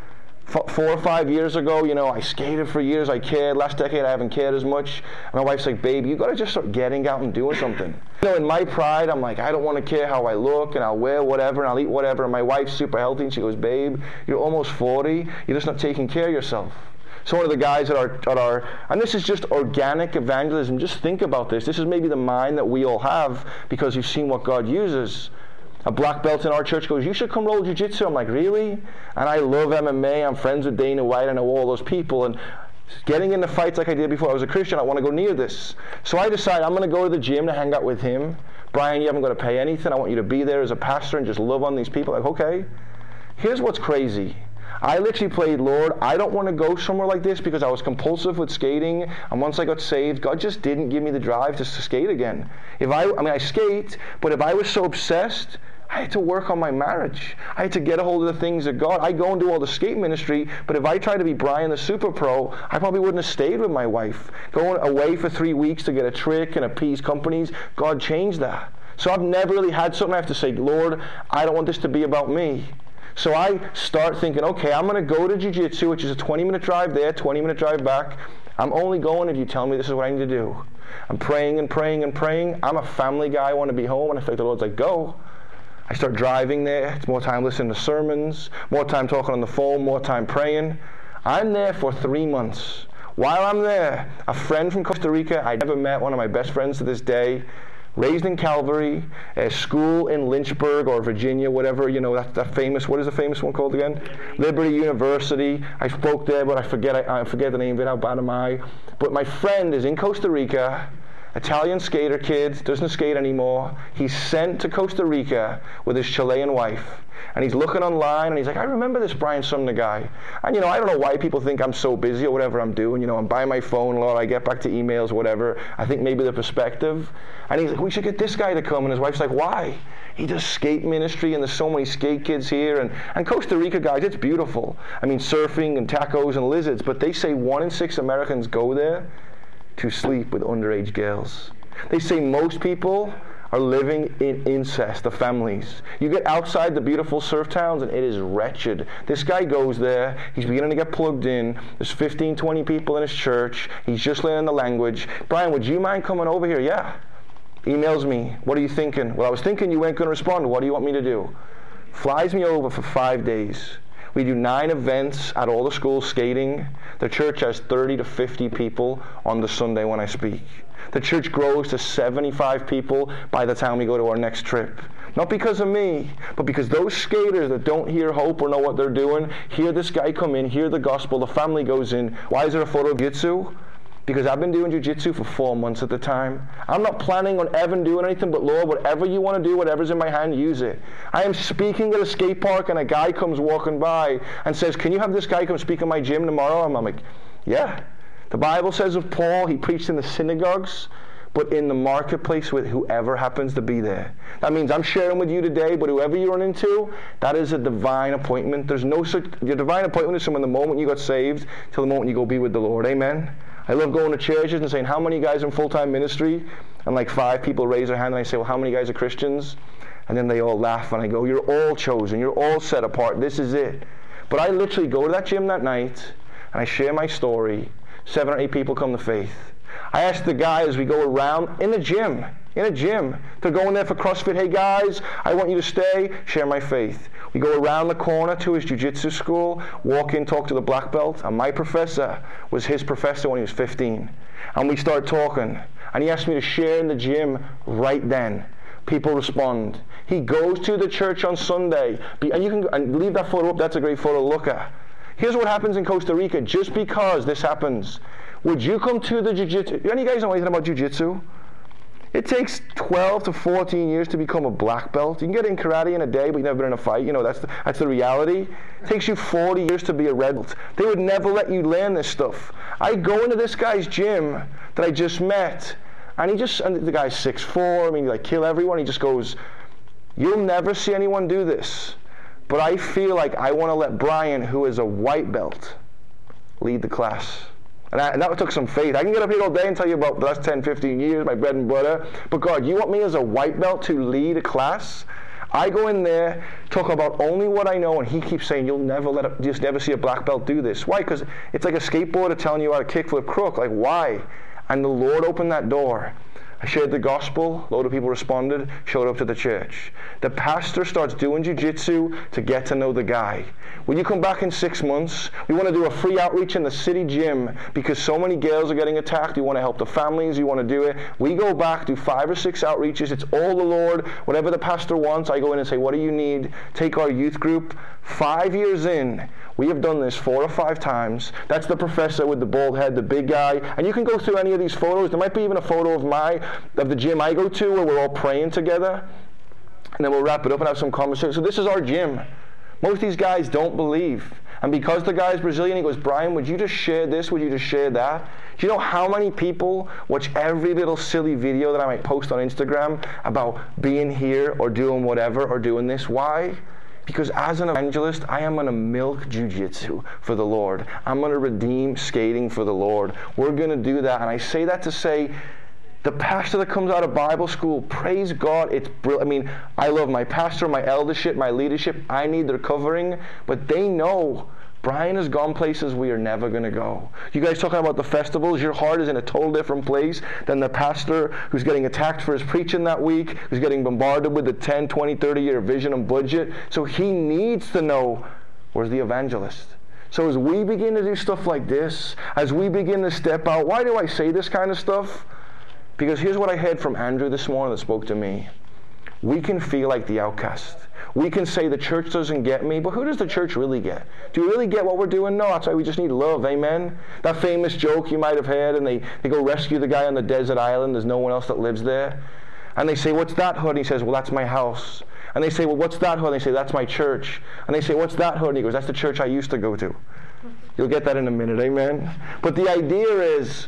Four or five years ago, you know, I skated for years, I cared. Last decade, I haven't cared as much. My wife's like, babe, you got to just start getting out and doing something. You know, in my pride, I'm like, I don't want to care how I look, and I'll wear whatever, and I'll eat whatever. And my wife's super healthy, and she goes, babe, you're almost forty. You're just not taking care of yourself. So one of the guys at our, at our, and this is just organic evangelism. Just think about this. This is maybe the mind that we all have because you've seen what God uses. A black belt in our church goes, you should come roll jiu-jitsu. I'm like, really? And I love M M A. I'm friends with Dana White. I know all those people. And getting into fights like I did before I was a Christian, I want to go near this. So I decide I'm going to go to the gym to hang out with him. Brian, you haven't got to pay anything. I want you to be there as a pastor and just love on these people. Like, okay. Here's what's crazy. I literally played, Lord, I don't want to go somewhere like this because I was compulsive with skating, and once I got saved, God just didn't give me the drive to skate again. If I, I mean, I skate, but if I was so obsessed, I had to work on my marriage. I had to get a hold of the things of God. I go and do all the skate ministry, but if I tried to be Brian the Super Pro, I probably wouldn't have stayed with my wife. Going away for three weeks to get a trick and appease companies, God changed that. So I've never really had something I have to say, Lord, I don't want this to be about me. So I start thinking, okay, I'm going to go to jiu-jitsu, which is a twenty minute drive there, twenty minute drive back. I'm only going if you tell me this is what I need to do. I'm praying and praying and praying. I'm a family guy. I want to be home. And I feel like the Lord's like, go. I start driving there. It's more time listening to sermons, more time talking on the phone, more time praying. I'm there for three months. While I'm there, a friend from Costa Rica I never met, one of my best friends to this day, raised in Calvary, a school in Lynchburg or Virginia, whatever, you know, that, that famous, what is the famous one called again? Liberty University. I spoke there, but I forget I, I forget the name of it, how bad am I? But my friend is in Costa Rica, Italian skater kid, doesn't skate anymore. He's sent to Costa Rica with his Chilean wife. And he's looking online, and he's like, I remember this Brian Sumner guy. And, you know, I don't know why people think I'm so busy or whatever I'm doing. You know, I'm by my phone a lot. I get back to emails, whatever. I think maybe the perspective. And he's like, we should get this guy to come. And his wife's like, why? He does skate ministry, and there's so many skate kids here. And, and Costa Rica, guys, it's beautiful. I mean, surfing and tacos and lizards. But they say one in six Americans go there to sleep with underage girls. They say most people are living in incest, the families. You get outside the beautiful surf towns and it is wretched. This guy goes there, he's beginning to get plugged in, there's fifteen, twenty people in his church, he's just learning the language. Brian, would you mind coming over here? Yeah. Emails me, what are you thinking? Well, I was thinking you weren't going to respond, what do you want me to do? Flies me over for five days. We do nine events at all the schools skating. The church has thirty to fifty people on the Sunday when I speak. The church grows to seventy-five people by the time we go to our next trip. Not because of me, but because those skaters that don't hear hope or know what they're doing, hear this guy come in, hear the gospel, the family goes in. Why is there a photo of jiu-jitsu? Because I've been doing jiu-jitsu for four months at the time. I'm not planning on ever doing anything, but Lord, whatever you want to do, whatever's in my hand, use it. I am speaking at a skate park, and a guy comes walking by and says, can you have this guy come speak in my gym tomorrow? And I'm like, yeah. The Bible says of Paul, he preached in the synagogues, but in the marketplace with whoever happens to be there. That means I'm sharing with you today, but whoever you run into, that is a divine appointment. There's no such, your divine appointment is from the moment you got saved till the moment you go be with the Lord. Amen? I love going to churches and saying, how many guys are in full-time ministry? And like five people raise their hand, and I say, well, how many guys are Christians? And then they all laugh, and I go, you're all chosen. You're all set apart. This is it. But I literally go to that gym that night, and I share my story. Seven or eight people come to faith. I asked the guy as we go around in the gym, in a gym, to go in there for CrossFit. Hey guys, I want you to stay, share my faith. We go around the corner to his jiu-jitsu school, walk in, talk to the black belt, and my professor was his professor when he was fifteen. And we start talking, and he asked me to share in the gym right then. People respond. He goes to the church on Sunday, and you can and leave that photo up. That's a great photo to look at. Here's what happens in Costa Rica. Just because this happens, would you come to the jiu-jitsu? Any of you guys know anything about jiu-jitsu? It takes twelve to fourteen years to become a black belt. You can get it in karate in a day, but you've never been in a fight. You know, that's the, that's the reality. It takes you forty years to be a red belt. They would never let you learn this stuff. I go into this guy's gym that I just met, and he just, and the guy's six foot four, I mean, he like kill everyone. He just goes, you'll never see anyone do this. But I feel like I want to let Brian, who is a white belt, lead the class. And, I, and that took some faith. I can get up here all day and tell you about the last ten, fifteen years, my bread and butter. But God, you want me as a white belt to lead a class? I go in there, talk about only what I know, and he keeps saying, you'll never let a, just never see a black belt do this. Why? Because it's like a skateboarder telling you how to kickflip crook. Like, why? And the Lord opened that door. I shared the gospel, a load of people responded, showed up to the church. The pastor starts doing jiu-jitsu to get to know the guy. When you come back in six months, we want to do a free outreach in the city gym because so many girls are getting attacked. You want to help the families, you want to do it. We go back, do five or six outreaches. It's all the Lord. Whatever the pastor wants, I go in and say, what do you need? Take our youth group. Five years in, we have done this four or five times. That's the professor with the bald head, the big guy. And you can go through any of these photos. There might be even a photo of my of the gym I go to where we're all praying together. And then we'll wrap it up and have some conversation. So this is our gym. Most of these guys don't believe. And because the guy's Brazilian, he goes, Brian, would you just share this? Would you just share that? Do you know how many people watch every little silly video that I might post on Instagram about being here or doing whatever or doing this? Why? Because as an evangelist, I am going to milk jiu-jitsu for the Lord. I'm going to redeem skating for the Lord. We're going to do that. And I say that to say, the pastor that comes out of Bible school, praise God, it's brilliant. I mean, I love my pastor, my eldership, my leadership. I need their covering. But they know Brian has gone places we are never going to go. You guys talking about the festivals, your heart is in a total different place than the pastor who's getting attacked for his preaching that week, who's getting bombarded with the ten, twenty, thirty year vision and budget. So he needs to know, where's the evangelist? So as we begin to do stuff like this, as we begin to step out, why do I say this kind of stuff? Because here's what I heard from Andrew this morning that spoke to me. We can feel like the outcast. We can say the church doesn't get me, but who does the church really get? Do we really get what we're doing? No, that's why we just need love, amen? That famous joke you might have heard, and they, they go rescue the guy on the desert island, there's no one else that lives there. And they say, what's that hood? And he says, well, that's my house. And they say, well, what's that hood? And they say, that's my church. And they say, what's that hood? And he goes, that's the church I used to go to. You'll get that in a minute, amen? But the idea is,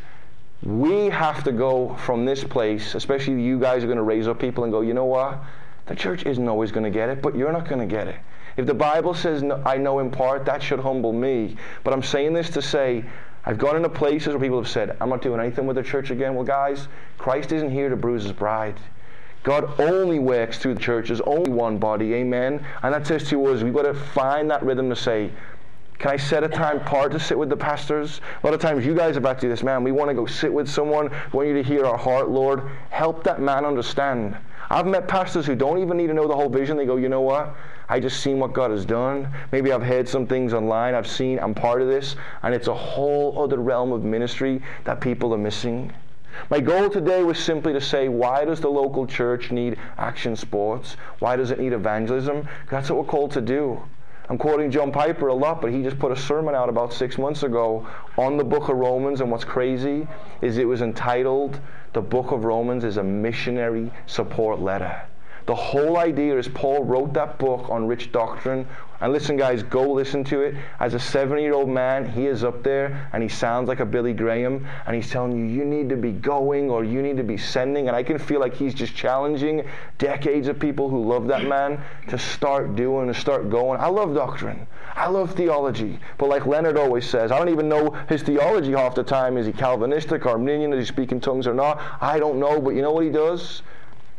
we have to go from this place, especially you guys are going to raise up people and go, you know what? The church isn't always going to get it, but you're not going to get it. If the Bible says, no, I know in part, that should humble me. But I'm saying this to say, I've gone into places where people have said, I'm not doing anything with the church again. Well, guys, Christ isn't here to bruise his bride. God only works through the church. There's only one body, amen? And that says to us, we've got to find that rhythm to say, can I set a time apart to sit with the pastors? A lot of times you guys have had to do this, man. We want to go sit with someone. We want you to hear our heart, Lord. Help that man understand. I've met pastors who don't even need to know the whole vision. They go, you know what? I just seen what God has done. Maybe I've heard some things online. I've seen, I'm part of this. And it's a whole other realm of ministry that people are missing. My goal today was simply to say, why does the local church need action sports? Why does it need evangelism? That's what we're called to do. I'm quoting John Piper a lot, but he just put a sermon out about six months ago on the book of Romans, and what's crazy is it was entitled, The Book of Romans is a Missionary Support Letter. The whole idea is Paul wrote that book on rich doctrine. And listen, guys, go listen to it. As a seventy-year-old man, he is up there, and he sounds like a Billy Graham, and he's telling you, you need to be going, or you need to be sending. And I can feel like he's just challenging decades of people who love that man to start doing, to start going. I love doctrine. I love theology. But like Leonard always says, I don't even know his theology half the time. Is he Calvinistic, Arminian? Does he speak in tongues or not? I don't know. But you know what he does?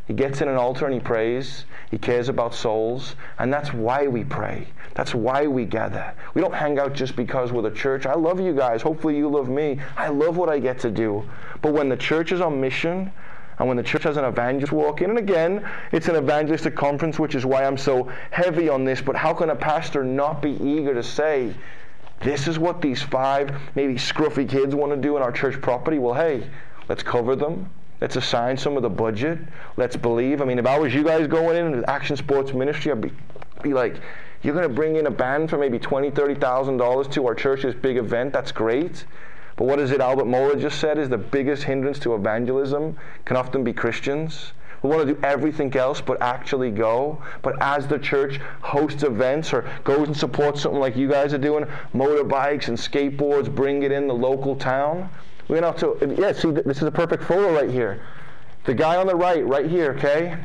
He gets in an altar and he prays. He cares about souls. And that's why we pray. That's why we gather. We don't hang out just because we're the church. I love you guys. Hopefully you love me. I love what I get to do. But when the church is on mission, and when the church has an evangelist walk in, and again, it's an evangelistic conference, which is why I'm so heavy on this, but how can a pastor not be eager to say, this is what these five, maybe scruffy kids want to do in our church property? Well, hey, let's cover them. Let's assign some of the budget. Let's believe. I mean, if I was you guys going in with Action Sports Ministry, I'd be, be like, you're going to bring in a band for maybe twenty thousand dollars, thirty thousand dollars to our church's big event. That's great. But what is it Albert Mohler just said is the biggest hindrance to evangelism can often be Christians. We want to do everything else but actually go. But as the church hosts events or goes and supports something like you guys are doing, motorbikes and skateboards, bring it in the local town. We went out to, yeah, see, this is a perfect photo right here. The guy on the right, right here, okay?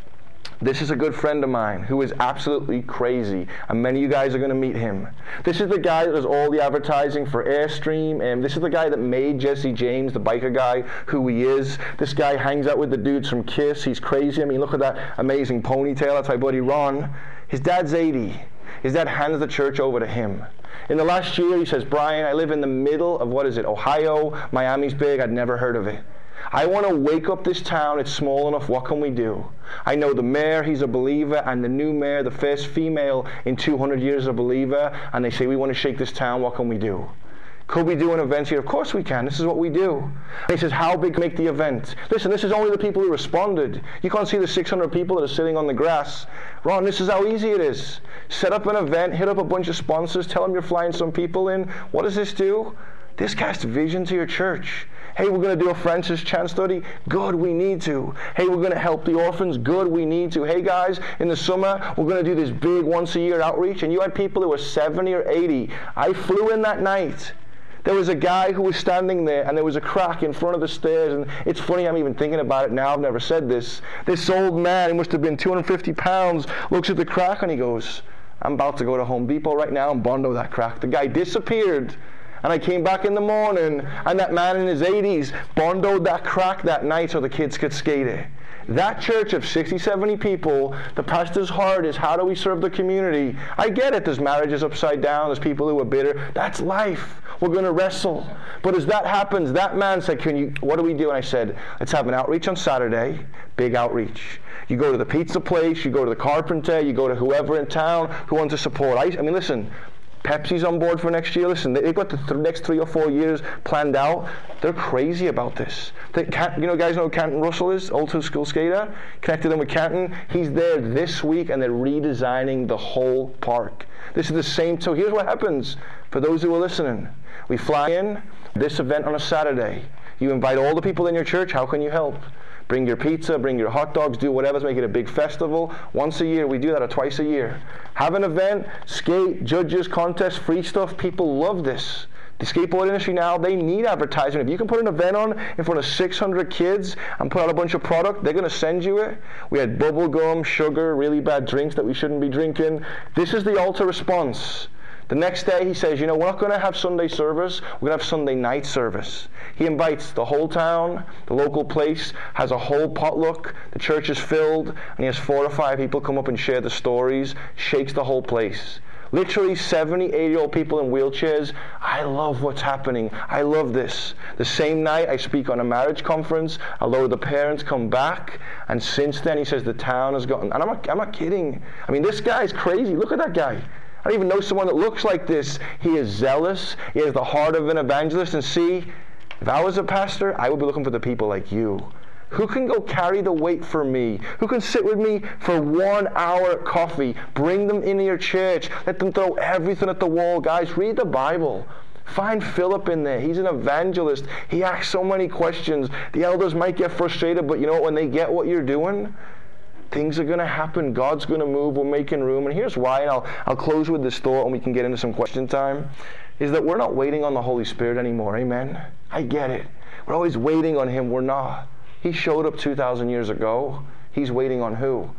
This is a good friend of mine who is absolutely crazy, and many of you guys are going to meet him. This is the guy that does all the advertising for Airstream, and this is the guy that made Jesse James, the biker guy, who he is. This guy hangs out with the dudes from Kiss. He's crazy. I mean, look at that amazing ponytail. That's my buddy Ron. His dad's eighty. His dad hands the church over to him. In the last year, he says, Brian, I live in the middle of, what is it, Ohio. Miami's big. I'd never heard of it. I want to wake up this town. It's small enough. What can we do? I know the mayor, he's a believer, and the new mayor, the first female in two hundred years, is a believer, and they say, we want to shake this town. What can we do? Could we do an event here? Of course we can. This is what we do. And he says, how big can we make the event? Listen, this is only the people who responded. You can't see the six hundred people that are sitting on the grass. Ron, this is how easy it is. Set up an event, hit up a bunch of sponsors, tell them you're flying some people in. What does this do? This casts vision to your church. Hey, we're going to do a Francis Chan study. Good, we need to. Hey, we're going to help the orphans. Good, we need to. Hey, guys, in the summer, we're going to do this big once-a-year outreach. And you had people who were seventy or eighty. I flew in that night. There was a guy who was standing there, and there was a crack in front of the stairs. And it's funny, I'm even thinking about it now. I've never said this. This old man, he must have been two hundred fifty pounds, looks at the crack, and he goes, I'm about to go to Home Depot right now and bondo that crack. The guy disappeared. And I came back in the morning, and that man in his eighties bondoed that crack that night so the kids could skate it. That church of sixty, seventy people, the pastor's heart is, how do we serve the community? I get it. There's marriages upside down. There's people who are bitter. That's life. We're going to wrestle. But as that happens, that man said, "Can you? What do we do?" And I said, let's have an outreach on Saturday, big outreach. You go to the pizza place, you go to the carpenter, you go to whoever in town who wants to support. I, I mean, listen, Pepsi's on board for next year. Listen, they've got the th- next three or four years planned out. They're crazy about this. They can't, you know, guys know who Canton Russell is, old school skater? Connected them with Canton. He's there this week, and they're redesigning the whole park. This is the same. So here's what happens for those who are listening. We fly in this event on a Saturday. You invite all the people in your church. How can you help? Bring your pizza, bring your hot dogs, do whatever, make it a big festival. Once a year, we do that, or twice a year. Have an event, skate, judges, contests, free stuff. People love this. The skateboard industry now, they need advertising. If you can put an event on in front of six hundred kids and put out a bunch of product, they're going to send you it. We had bubble gum, sugar, really bad drinks that we shouldn't be drinking. This is the altar response. The next day he says, you know, we're not going to have Sunday service, we're going to have Sunday night service. He invites the whole town, the local place, has a whole potluck, the church is filled, and he has four or five people come up and share the stories, shakes the whole place. Literally seventy, eighty-year-old people in wheelchairs. I love what's happening. I love this. The same night I speak on a marriage conference, a lot of the parents come back, and since then he says the town has gotten, and I'm not, I'm not kidding. I mean, this guy's crazy. Look at that guy. I don't even know someone that looks like this. He is zealous. He has the heart of an evangelist. And see, if I was a pastor, I would be looking for the people like you. Who can go carry the weight for me? Who can sit with me for one hour at coffee? Bring them into your church. Let them throw everything at the wall. Guys, read the Bible. Find Philip in there. He's an evangelist. He asks so many questions. The elders might get frustrated, but you know what? When they get what you're doing, things are going to happen. God's going to move. We're making room. And here's why, and I'll, I'll close with this thought and we can get into some question time, is that we're not waiting on the Holy Spirit anymore. Amen? I get it. We're always waiting on Him. We're not. He showed up two thousand years ago. He's waiting on who?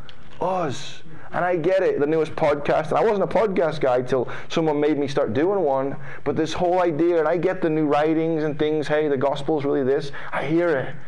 Us. And I get it. The newest podcast, and I wasn't a podcast guy till someone made me start doing one, but this whole idea, and I get the new writings and things, hey, the gospel's really this. I hear it.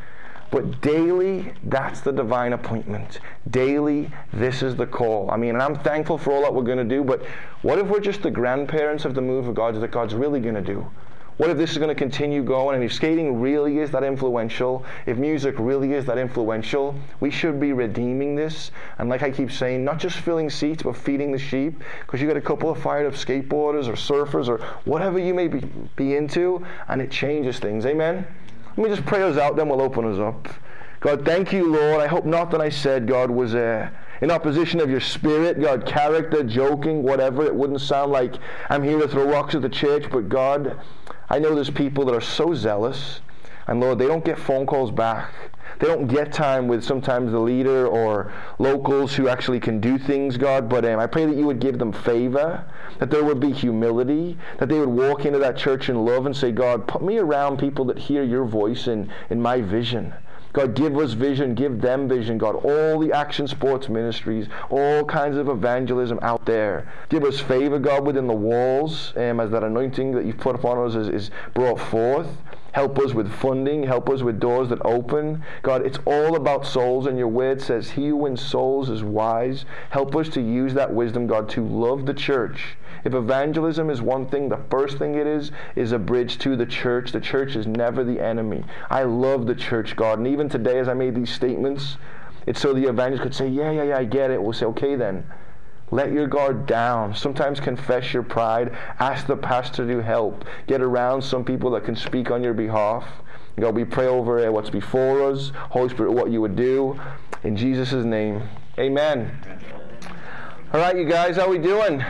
But daily, that's the divine appointment. Daily, this is the call. I mean, and I'm thankful for all that we're going to do, but what if we're just the grandparents of the move of God that God's really going to do? What if this is going to continue going? And if skating really is that influential, if music really is that influential, we should be redeeming this. And like I keep saying, not just filling seats, but feeding the sheep. Because you got a couple of fired up skateboarders or surfers or whatever you may be, be into, and it changes things. Amen? Let me just pray us out, then we'll open us up. God, thank you, Lord. I hope not that I said, God, was uh, in opposition of your spirit, God, character, joking, whatever. It wouldn't sound like I'm here to throw rocks at the church, but God, I know there's people that are so zealous, and Lord, they don't get phone calls back. They don't get time with sometimes the leader or locals who actually can do things, God, but um, I pray that you would give them favor, that there would be humility, that they would walk into that church in love and say, God, put me around people that hear your voice in, in my vision. God, give us vision, give them vision, God. All the action sports ministries, all kinds of evangelism out there. Give us favor, God, within the walls um, as that anointing that you've put upon us is, is brought forth. Help us with funding. Help us with doors that open. God, it's all about souls, and your word says, he who wins souls is wise. Help us to use that wisdom, God, to love the church. If evangelism is one thing, the first thing it is, is a bridge to the church. The church is never the enemy. I love the church, God. And even today, as I made these statements, it's so the evangelist could say, yeah, yeah, yeah, I get it. We'll say, okay then. Let your guard down. Sometimes confess your pride. Ask the pastor to help. Get around some people that can speak on your behalf. God, we pray over uh, what's before us. Holy Spirit, what you would do. In Jesus' name, amen. All right, you guys, how we doing?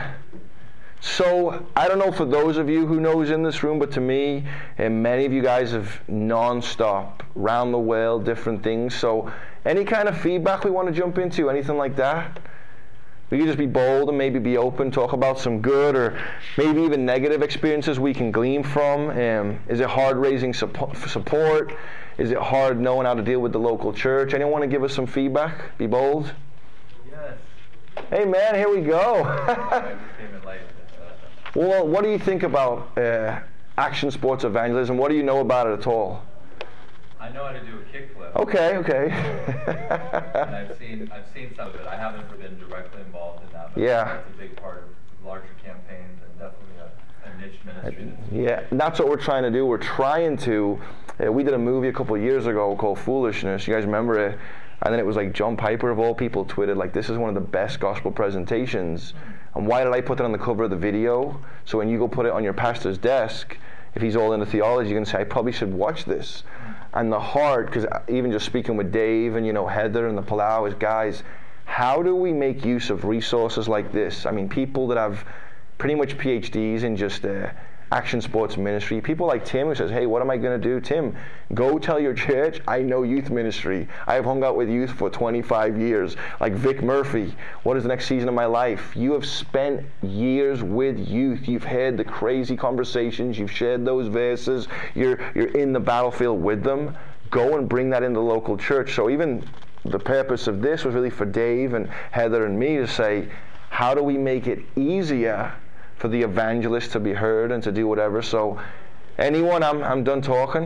So, I don't know for those of you who knows in this room, but to me, and many of you guys have non-stop, round the world, different things. So, any kind of feedback we want to jump into, anything like that? We can just be bold and maybe be open, talk about some good or maybe even negative experiences we can glean from. Um, is it hard raising support? Is it hard knowing how to deal with the local church? Anyone want to give us some feedback? Be bold. Yes. Hey man, here we go. I came in late. Well, what do you think about uh, action sports evangelism? What do you know about it at all? I know how to do a kickflip. Okay, okay. And I've seen I've seen some of it. I haven't been directly involved in that, but yeah. That's a big part of larger campaigns and definitely a, a niche ministry. Yeah, that's what we're trying to do. We're trying to, uh, we did a movie a couple of years ago called Foolishness. You guys remember it? And then it was like John Piper of all people tweeted like, this is one of the best gospel presentations. And why did I put that on the cover of the video? So when you go put it on your pastor's desk, if he's all into theology, you can say, I probably should watch this. And the heart, because even just speaking with Dave and, you know, Heather and the Palau is, guys, how do we make use of resources like this? I mean, people that have pretty much P H Ds in just uh, action sports ministry. People like Tim who says, hey, what am I going to do? Tim, go tell your church, I know youth ministry. I have hung out with youth for twenty-five years. Like Vic Murphy, what is the next season of my life? You have spent years with youth. You've had the crazy conversations. You've shared those verses. You're, you're in the battlefield with them. Go and bring that into the local church. So even the purpose of this was really for Dave and Heather and me to say, how do we make it easier for the evangelist to be heard and to do whatever? So anyone, I'm I'm done talking.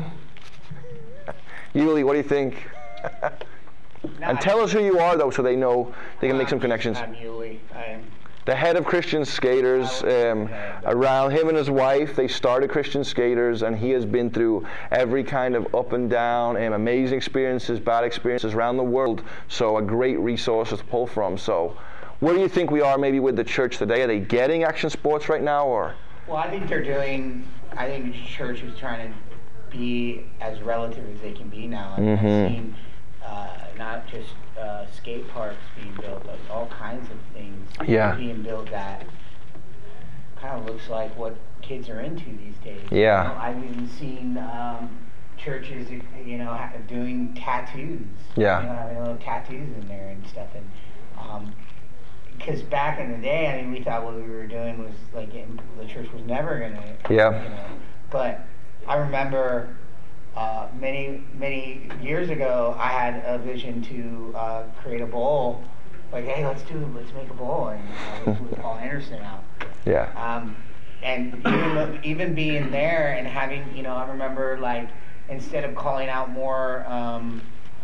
Yuli, what do you think? No, and tell us who you are, though, so they know they can make some connections. I'm Yuli. I'm The head of Christian Skaters, um, around him and his wife, they started Christian Skaters, and he has been through every kind of up and down, and amazing experiences, bad experiences around the world. So a great resource to pull from. So where do you think we are maybe with the church today? Are they getting action sports right now, or? Well, I think they're doing, I think the church is trying to be as relative as they can be now. And Mm-hmm. I've seen uh, not just uh, skate parks being built, but all kinds of things Yeah. being built that kind of looks like what kids are into these days. Yeah. You know, I've even seen um, churches, you know, ha- doing tattoos. Yeah. You know, having little tattoos in there and stuff. And um, because back in the day, I mean, we thought what we were doing was like in, the church was never gonna, Yeah. you know. But I remember uh, many many years ago, I had a vision to uh, create a bowl. Like, hey, let's do, let's make a bowl, and uh, with, with Paul Anderson out. Yeah. Um, and even even being there and having, you know, I remember like instead of calling out more. Um,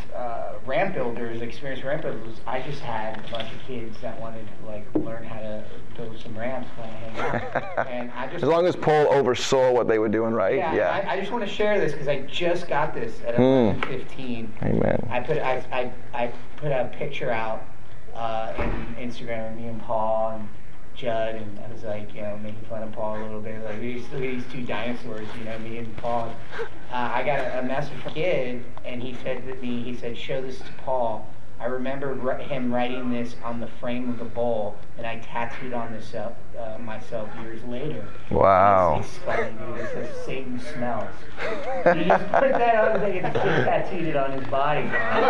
uh, ramp builders, experienced ramp builders. I just had a bunch of kids that wanted to like learn how to build some ramps when I hang out. And I just As long as Paul oversaw what they were doing right, yeah. yeah. I, I just want to share this because I just got this at eleven fifteen. Amen. I put I, I I put a picture out uh, in Instagram of me and Paul and Judd, and I was like, you know, making fun of Paul a little bit. Like, these, look at these two dinosaurs, you know, me and Paul. Uh, I got a, a message from a kid, and he said to me, he said, show this to Paul. I remember ri- him writing this on the frame of the bowl, and I tattooed on this uh, uh, myself years later. Wow. It's, it's funny, dude. It says Satan smells. He just put that on, like, the kid tattooed it on his body.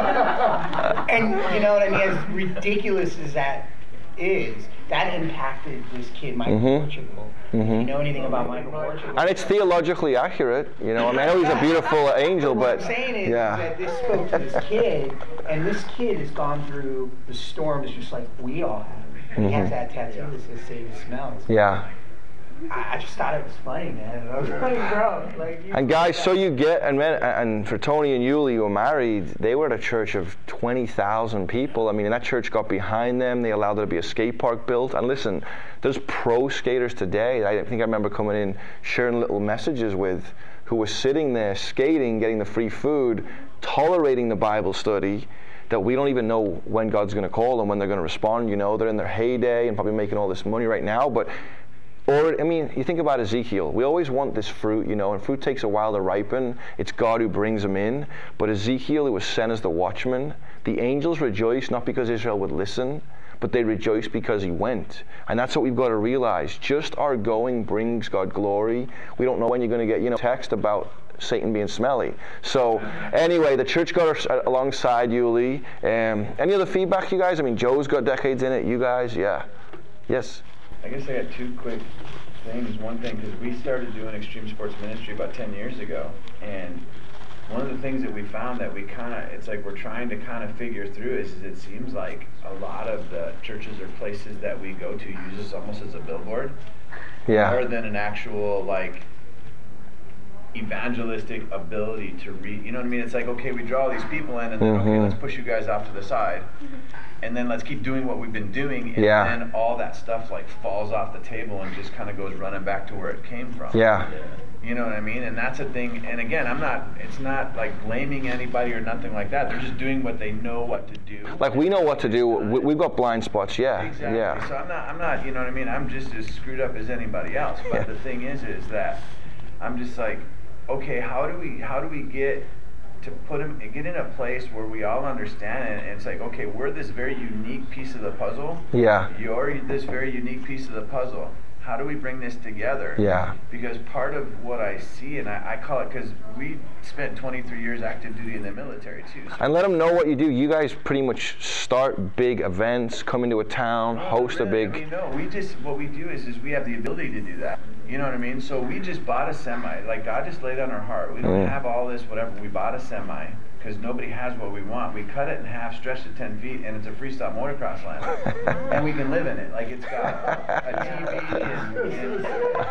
And you know what I mean? As ridiculous as that is, that impacted this kid, Michael Mm-hmm. Portugal. Mm-hmm. If you know anything about Michael Portugal. And it's theologically accurate, you know. I mean, I know he's a beautiful angel, what but I'm saying is, yeah. that this spoke to this kid, and this kid has gone through the storms just like we all have. And he has Mhm. that tattoo that says Satan smells. Yeah. I, I just thought it was funny, man. I was like, bro, like you And guys, so you get, and men, and for Tony and Yuli, who were married, they were at a church of twenty thousand people. I mean, and that church got behind them. They allowed there to be a skate park built. And listen, there's pro skaters today. I think I remember coming in, sharing little messages with, who were sitting there skating, getting the free food, tolerating the Bible study, that we don't even know when God's going to call them, when they're going to respond. You know, they're in their heyday and probably making all this money right now, but or, I mean, you think about Ezekiel. We always want this fruit, you know, and fruit takes a while to ripen. It's God who brings them in. But Ezekiel, who was sent as the watchman, the angels rejoiced not because Israel would listen, but they rejoiced because he went. And that's what we've got to realize. Just our going brings God glory. We don't know when you're going to get, you know, text about Satan being smelly. So anyway, the church got alongside Yuli. Um, any other feedback, you guys? I mean, Joe's got decades in it. You guys, yeah. Yes? I guess I got two quick things. One thing, because we started doing extreme sports ministry about ten years ago, and one of the things that we found that we kind of, it's like we're trying to kind of figure through is, is it seems like a lot of the churches or places that we go to use us almost as a billboard, Yeah. rather than an actual like evangelistic ability to read. You know what I mean? It's like, okay, we draw these people in, and then Mm-hmm. okay, let's push you guys off to the side. And then let's keep doing what we've been doing, and Yeah. then all that stuff like falls off the table and just kind of goes running back to where it came from. Yeah. You know what I mean? And that's a thing. And again, I'm not. It's not like blaming anybody or nothing like that. They're just doing what they know what to do. Like we know what to do. We, we've got blind spots. Yeah. Exactly. Yeah. So I'm not. I'm not. You know what I mean? I'm just as screwed up as anybody else. But Yeah. the thing is, is that I'm just like, okay, how do we? How do we get to put them, get in a place where we all understand it, and it's like, okay, we're this very unique piece of the puzzle. Yeah. You're this very unique piece of the puzzle. How do we bring this together? Yeah. Because part of what I see, and I, I call it, because we spent twenty-three years active duty in the military too. So And let them know what you do. You guys pretty much start big events, come into a town, No, host really, a big. I mean, no, we just, what we do is, is we have the ability to do that. You know what I mean? So we just bought a semi. Like God just laid on our heart. We don't Mm. have all this, whatever. We bought a semi because nobody has what we want. We cut it in half, stretched it ten feet, and it's a freestyle motocross land. And we can live in it. Like it's got a T V and, and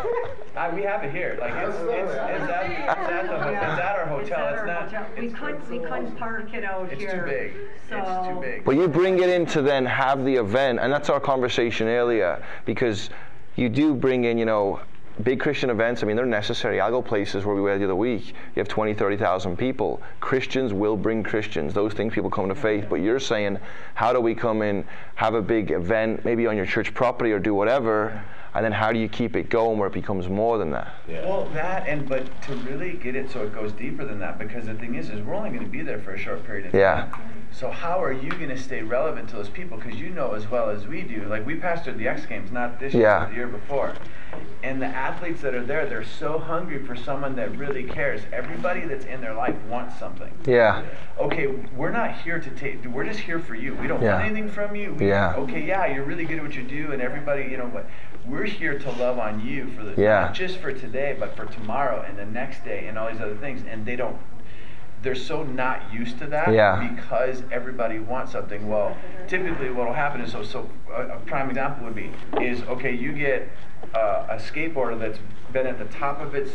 uh, we have it here. Like it's it's, it's, at, it's, at, the, ho- it's at our hotel. It's at our not. hotel. We It's, couldn't, we couldn't park it out it's here. too big. So It's too big. But you bring it in to then have the event, and that's our conversation earlier, because you do bring in, you know, big Christian events. I mean, they're necessary. I'll go places where we were the other week. You have twenty, thirty thousand people. Christians will bring Christians. Those things people come to faith. But you're saying, how do we come in, have a big event, maybe on your church property or do whatever, and then how do you keep it going where it becomes more than that? Yeah. Well, that, and but to really get it so it goes deeper than that, because the thing is, is we're only going to be there for a short period of time. Yeah. So how are you going to stay relevant to those people? Because you know as well as we do, like we pastored the X Games, not this year, Yeah. but the year before. And the athletes that are there, they're so hungry for someone that really cares. Everybody that's in their life wants something. Yeah. Okay, we're not here to take, we're just here for you. We don't Yeah. want anything from you. We, Yeah. Okay, yeah, you're really good at what you do, and everybody, you know, but we're here to love on you for the, Yeah. not just for today, but for tomorrow and the next day and all these other things. And they don't, they're so not used to that Yeah. because everybody wants something. Well, typically what will happen is, so, so a, a prime example would be, is, okay, you get uh, a skateboarder that's been at the top of its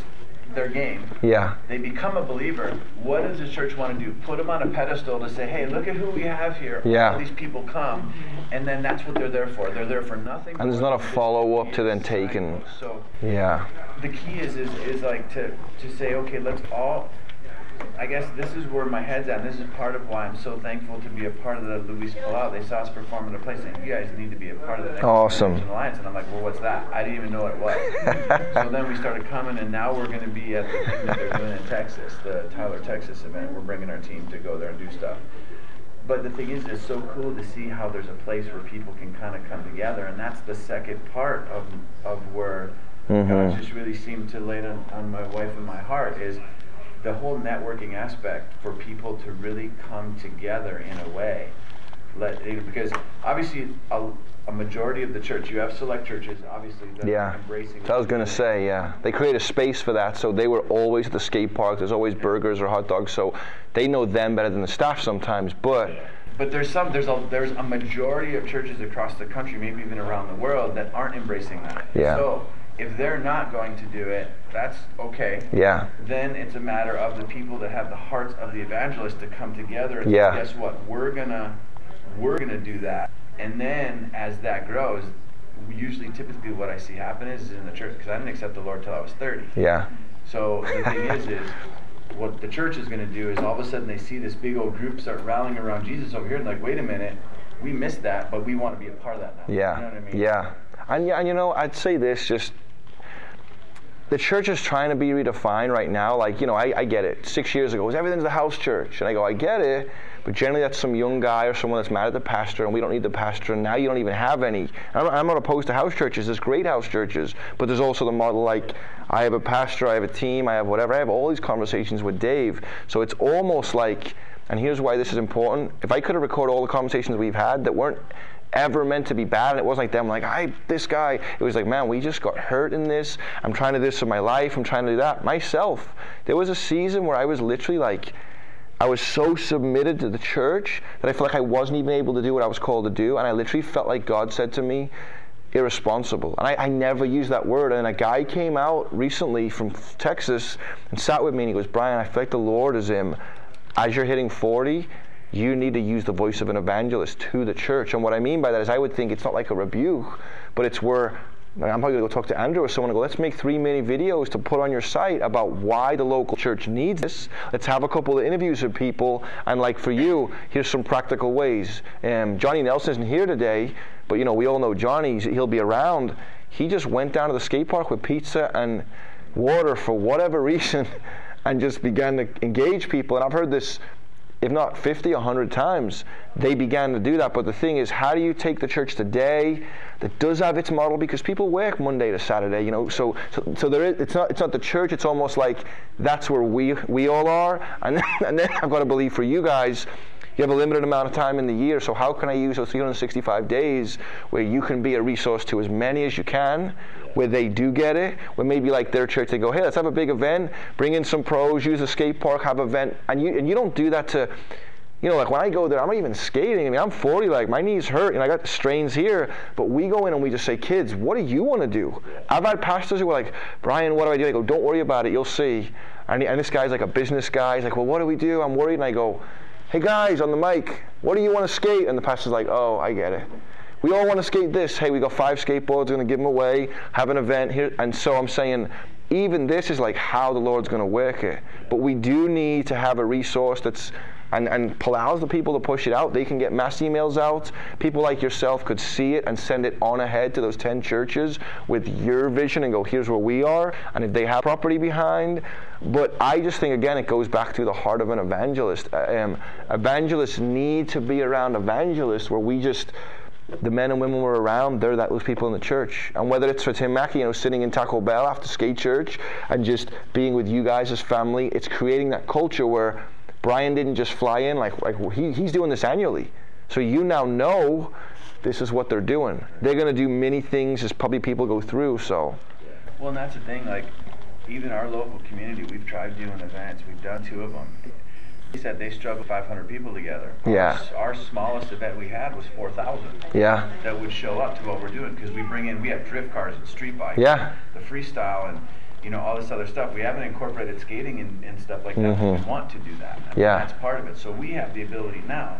their game. Yeah. They become a believer. What does the church want to do? Put them on a pedestal to say, hey, look at who we have here. Yeah. All these people come. And then that's what they're there for. They're there for nothing. And there's not a follow-up to then taking. So Yeah. the key is, is is like to to say, okay, let's all, I guess this is where my head's at, and this is part of why I'm so thankful to be a part of the Luis Palau. They saw us perform at a place saying, you guys need to be a part of the next Awesome. Generation Alliance. And I'm like, well, what's that? I didn't even know what it was. So then we started coming, and now we're going to be at the thing that they're doing in Texas, the Tyler, Texas event. We're bringing our team to go there and do stuff. But the thing is, it's so cool to see how there's a place where people can kind of come together, and that's the second part of of where Mm-hmm. God just really seemed to lay it on, on my wife and my heart, is the whole networking aspect for people to really come together in a way. Let because obviously a, a majority of the church, you have select churches, obviously, that Yeah. are embracing. So I was going to say, yeah. They create a space for that, so they were always at the skate park. There's always burgers or hot dogs, so they know them better than the staff sometimes, but... But there's some, there's a there's a majority of churches across the country, maybe even around the world, that aren't embracing that. Yeah. So if they're not going to do it, that's okay. Yeah. Then it's a matter of the people that have the hearts of the evangelist to come together and Yeah. say, guess what? We're gonna we're gonna do that. And then as that grows, usually typically what I see happen is in the church, because I didn't accept the Lord till I was thirty. Yeah. So the thing is, is what the church is going to do is all of a sudden they see this big old group start rallying around Jesus over here, and like, wait a minute, we missed that, but we want to be a part of that now. Yeah. You know what I mean? Yeah. And, yeah, and you know, I'd say this, just the church is trying to be redefined right now. Like, you know, I, I get it. Six years ago, it was everything's the house church. And I go, I get it. But generally that's some young guy or someone that's mad at the pastor, and we don't need the pastor, and now you don't even have any. I'm, I'm not opposed to house churches. There's great house churches. But there's also the model like, I have a pastor, I have a team, I have whatever. I have all these conversations with Dave. So it's almost like, and here's why this is important. If I could have recorded all the conversations we've had that weren't ever meant to be bad, and it wasn't like them like, I, this guy, it was like, man, we just got hurt in this, I'm trying to do this in my life, I'm trying to do that. Myself, there was a season where I was literally like, I was so submitted to the church that I felt like I wasn't even able to do what I was called to do, and I literally felt like God said to me, irresponsible. And I, I never used that word. And a guy came out recently from Texas and sat with me, and he goes, Brian, I feel like the Lord is in, as you're hitting forty, you need to use the voice of an evangelist to the church. And what I mean by that is, I would think it's not like a rebuke, but it's where, like, I'm probably going to go talk to Andrew or someone and go, let's make three mini videos to put on your site about why the local church needs this. Let's have a couple of interviews with people, and like for you, here's some practical ways. Um, Johnny Nelson isn't here today, but you know, we all know Johnny, he'll be around. He just went down to the skate park with pizza and water for whatever reason and just began to engage people. And I've heard this, if not fifty, a hundred times, they began to do that. But the thing is, how do you take the church today that does have its model? Because people work Monday to Saturday, you know. So, so, so there is. It's not. It's not the church. It's almost like that's where we we all are. And then, and then I've got to believe for you guys, you have a limited amount of time in the year. So how can I use those three hundred sixty-five days where you can be a resource to as many as you can, where they do get it, where maybe like their church, they go, hey, let's have a big event, bring in some pros, use a skate park, have an event, and you and you don't do that to, you know, like when I go there, I'm not even skating. I mean, I'm forty, like my knees hurt, and I got strains here, but we go in and we just say, kids, what do you want to do? I've had pastors who are like, Brian, what do I do? I go, don't worry about it, you'll see. And, and this guy's like a business guy. He's like, well, what do we do? I'm worried. And I go, hey guys, on the mic, what do you want to skate? And the pastor's like, oh, I get it. We all want to skate this. Hey, we got five skateboards, we're going to give them away, have an event here. And so I'm saying, even this is like how the Lord's going to work it. But we do need to have a resource that's, and, and allows the people to push it out. They can get mass emails out. People like yourself could see it and send it on ahead to those ten churches with your vision and go, here's where we are. And if they have property behind. But I just think, again, it goes back to the heart of an evangelist. Um, evangelists need to be around evangelists where we just, the men and women we're around, they're that those people in the church. And whether it's for Tim Mackey, you know, sitting in Taco Bell after skate church and just being with you guys as family, it's creating that culture where Brian didn't just fly in, like, like he, he's doing this annually. So you now know this is what they're doing. They're going to do many things as probably people go through, so. Well, and that's the thing, like, even our local community, we've tried doing events. We've done two of them. He said they struggled five hundred people together. Yeah. Our, our smallest event we had was four thousand. Yeah. That would show up to what we're doing, because we bring in, we have drift cars and street bikes. Yeah. The freestyle, and you know, all this other stuff. We haven't incorporated skating and, and stuff like that. Mm-hmm. But we want to do that. I mean, Yeah. that's part of it. So we have the ability now.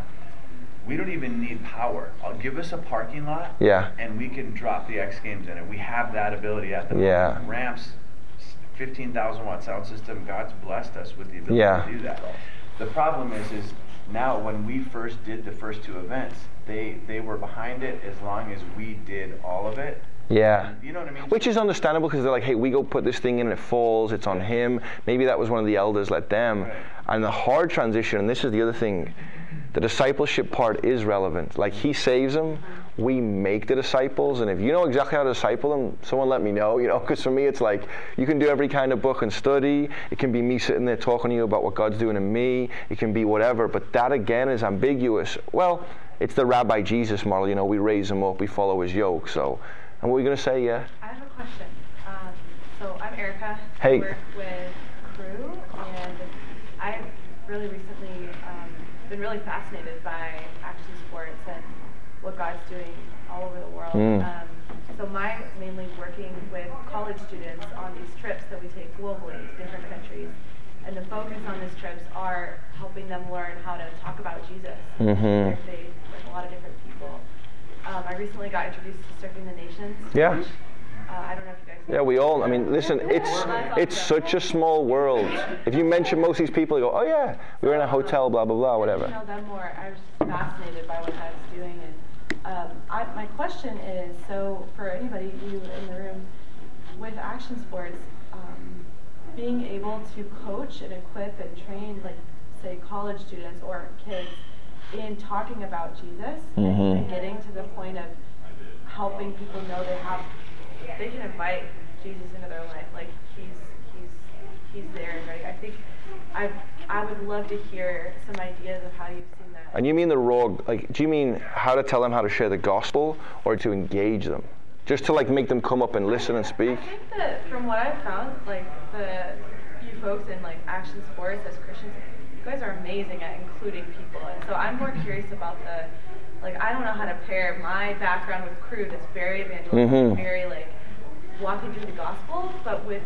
We don't even need power. I'll give us a parking lot, Yeah. and we can drop the X Games in it. We have that ability at the Yeah. moment. Ramps, fifteen thousand watt sound system. God's blessed us with the ability Yeah. to do that. The problem is, is now when we first did the first two events, they they were behind it as long as we did all of it. Yeah. You know what I mean? Which is understandable because they're like, hey, we go put this thing in and it falls, it's on him. Maybe that was one of the elders, let them. Right. And the hard transition, and this is the other thing, the discipleship part is relevant. Like he saves them, we make the disciples, and if you know exactly how to disciple them, someone let me know, you know, because for me it's like, you can do every kind of book and study, it can be me sitting there talking to you about what God's doing in me, it can be whatever, but that again is ambiguous. Well, it's the Rabbi Jesus model, you know, we raise him up, we follow his yoke, so. And what were you going to say, yeah? I have a question. Um, so I'm Erica. Hey. I work with Crew, and I've really recently um, been really fascinated by action sports and what God's doing all over the world. Mm. Um, so my mainly working with college students on these trips that we take globally to different countries. And the focus on these trips are helping them learn how to talk about Jesus, Mm-hmm. their faith, with a lot of different people. Um, I recently got introduced to Surfing the Nations. Yeah. Which, uh, I don't know if you guys know. Yeah, we all, I mean, listen, it's it's such a small world. If you mention most of these people, you go, oh yeah, we were in a hotel, blah, blah, blah, To whatever. know them more, I was fascinated by what I was doing. And um, I, my question is, so for anybody, you in the room, with action sports, um, being able to coach and equip and train, like, say, college students or kids in talking about Jesus Mhm. and getting to the point of helping people know they have, they can invite Jesus into their life. Like he's he's he's there and ready. I think I I would love to hear some ideas of how you've seen that. And you mean the raw, like, do you mean how to tell them how to share the gospel or to engage them? Just to like make them come up and listen and speak? I think that from what I've found, like the you folks in like action sports as Christians, you guys are amazing at including people. And so I'm more curious about the, like I don't know how to pair my background with Crew that's very evangelistic, Mhm. very like walking through the gospel, but with,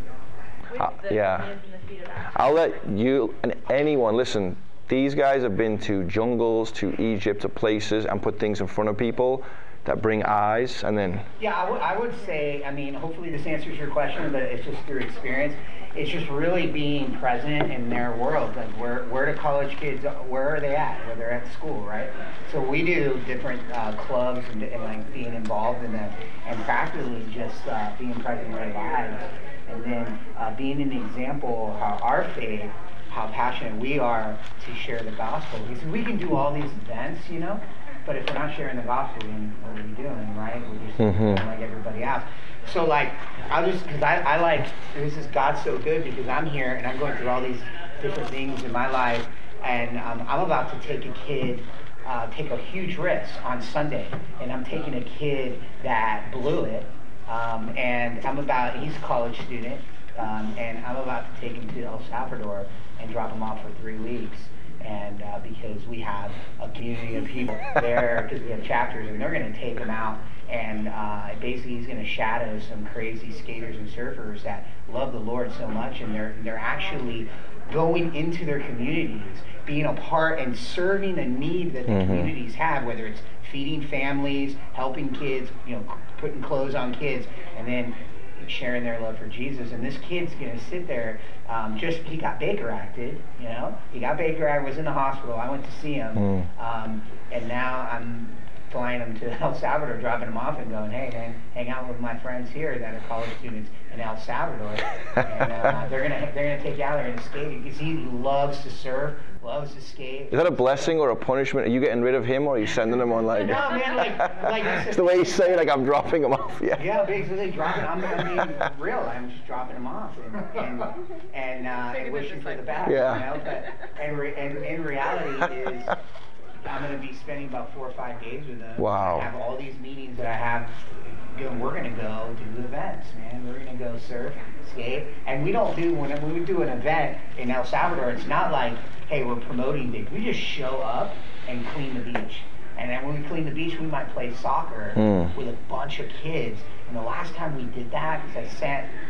with Uh, the yeah. hands and the feet of action. I'll let you and anyone, listen, these guys have been to jungles, to Egypt, to places, and put things in front of people that bring eyes, and then, Yeah, I would- I would say, I mean, hopefully this answers your question, but it's just through experience. It's just really being present in their world. Like, where where do college kids, where are they at? Where they're at school, right? So we do different uh, clubs and, and like being involved in them, and practically just uh, being present in their lives, and then uh, being an example of how our faith, how passionate we are to share the gospel. Because we can do all these events, you know, but if we're not sharing the gospel, then what are we doing, right? We're just Mhm. doing like everybody else. So like, I'll just, because I, I like, this is God's so good because I'm here and I'm going through all these different things in my life, and um, I'm about to take a kid, uh, take a huge risk on Sunday, and I'm taking a kid that blew it, um, and I'm about, he's a college student, um, and I'm about to take him to El Salvador and drop him off for three weeks. And uh, because we have a community of people there, because we have chapters, and they're going to take him out, and uh, basically he's going to shadow some crazy skaters and surfers that love the Lord so much, and they're they're actually going into their communities, being a part and serving a need that the Mhm. communities have, whether it's feeding families, helping kids, you know, putting clothes on kids, and then sharing their love for Jesus. And this kid's gonna sit there, um, just, he got Baker acted, you know, he got Baker acted, was in the hospital, I went to see him, Mm. um, and now I'm flying him to El Salvador, dropping him off and going, hey man, hang out with my friends here that are college students in El Salvador, and uh, they're gonna they're gonna take you out there and skate, because he loves to surf, loves to skate. is that a blessing or a punishment? Are you getting rid of him or are you sending him on like, No man, like, like it's the way you say it, like I'm dropping him off, yeah. Yeah, basically dropping. I'm, I mean, real. I'm just dropping them off and and and, uh, and wishing for the best. Yeah. You know? But and, re, and in reality is, I'm going to be spending about four or five days with them. Wow. I have all these meetings that I have. You know, we're going to go do events, man. We're going to go surf, skate, and we don't do when when we do an event in El Salvador. It's not like, hey, we're promoting things. We just show up and clean the beach. And then when we clean the beach, we might play soccer Mm. with a bunch of kids. And the last time we did that, because I sent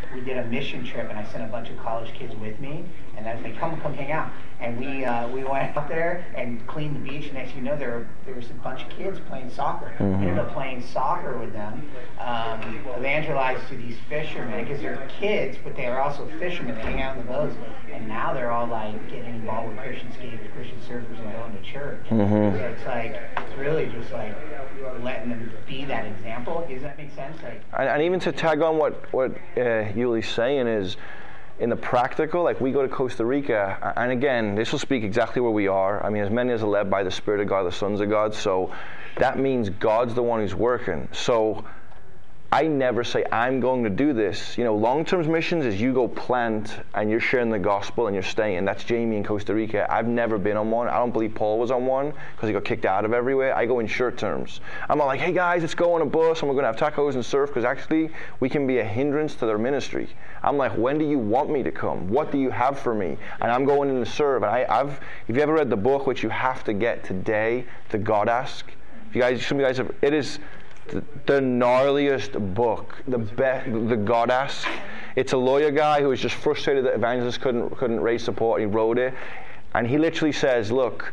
we did a mission trip, and I sent a bunch of college kids with me, and I was like, come, come hang out. And we uh, we went out there and cleaned the beach, and next thing you know, there, were, there was a bunch of kids playing soccer. Mm-hmm. Ended up playing soccer with them, um, evangelized to these fishermen, because they're kids, but they are also fishermen, they hang out in the boats, and now they're all like getting involved with Christian skaters, Christian surfers, and going to church. Mm-hmm. So it's like, it's really just like letting them be that example. Does that make sense? Like, and, and even to tag on what, what uh, Yuli's saying is, in the practical, like we go to Costa Rica, and again, this will speak exactly where we are. I mean, as many as are led by the Spirit of God, the sons of God, so that means God's the one who's working. So I never say, I'm going to do this. You know, long-term missions is you go plant and you're sharing the gospel and you're staying. That's Jamie in Costa Rica. I've never been on one. I don't believe Paul was on one because he got kicked out of everywhere. I go in short terms. I'm not like, hey guys, let's go on a bus and we're going to have tacos and surf, because actually we can be a hindrance to their ministry. I'm like, when do you want me to come? What do you have for me? And I'm going in to serve. And I, I've, if you ever read the book, which you have to get today, the God Ask, if you guys, some of you guys have, it is the, the gnarliest book, the best, the God Ask. It's a lawyer guy who was just frustrated that evangelists couldn't couldn't raise support. He wrote it, and he literally says, look,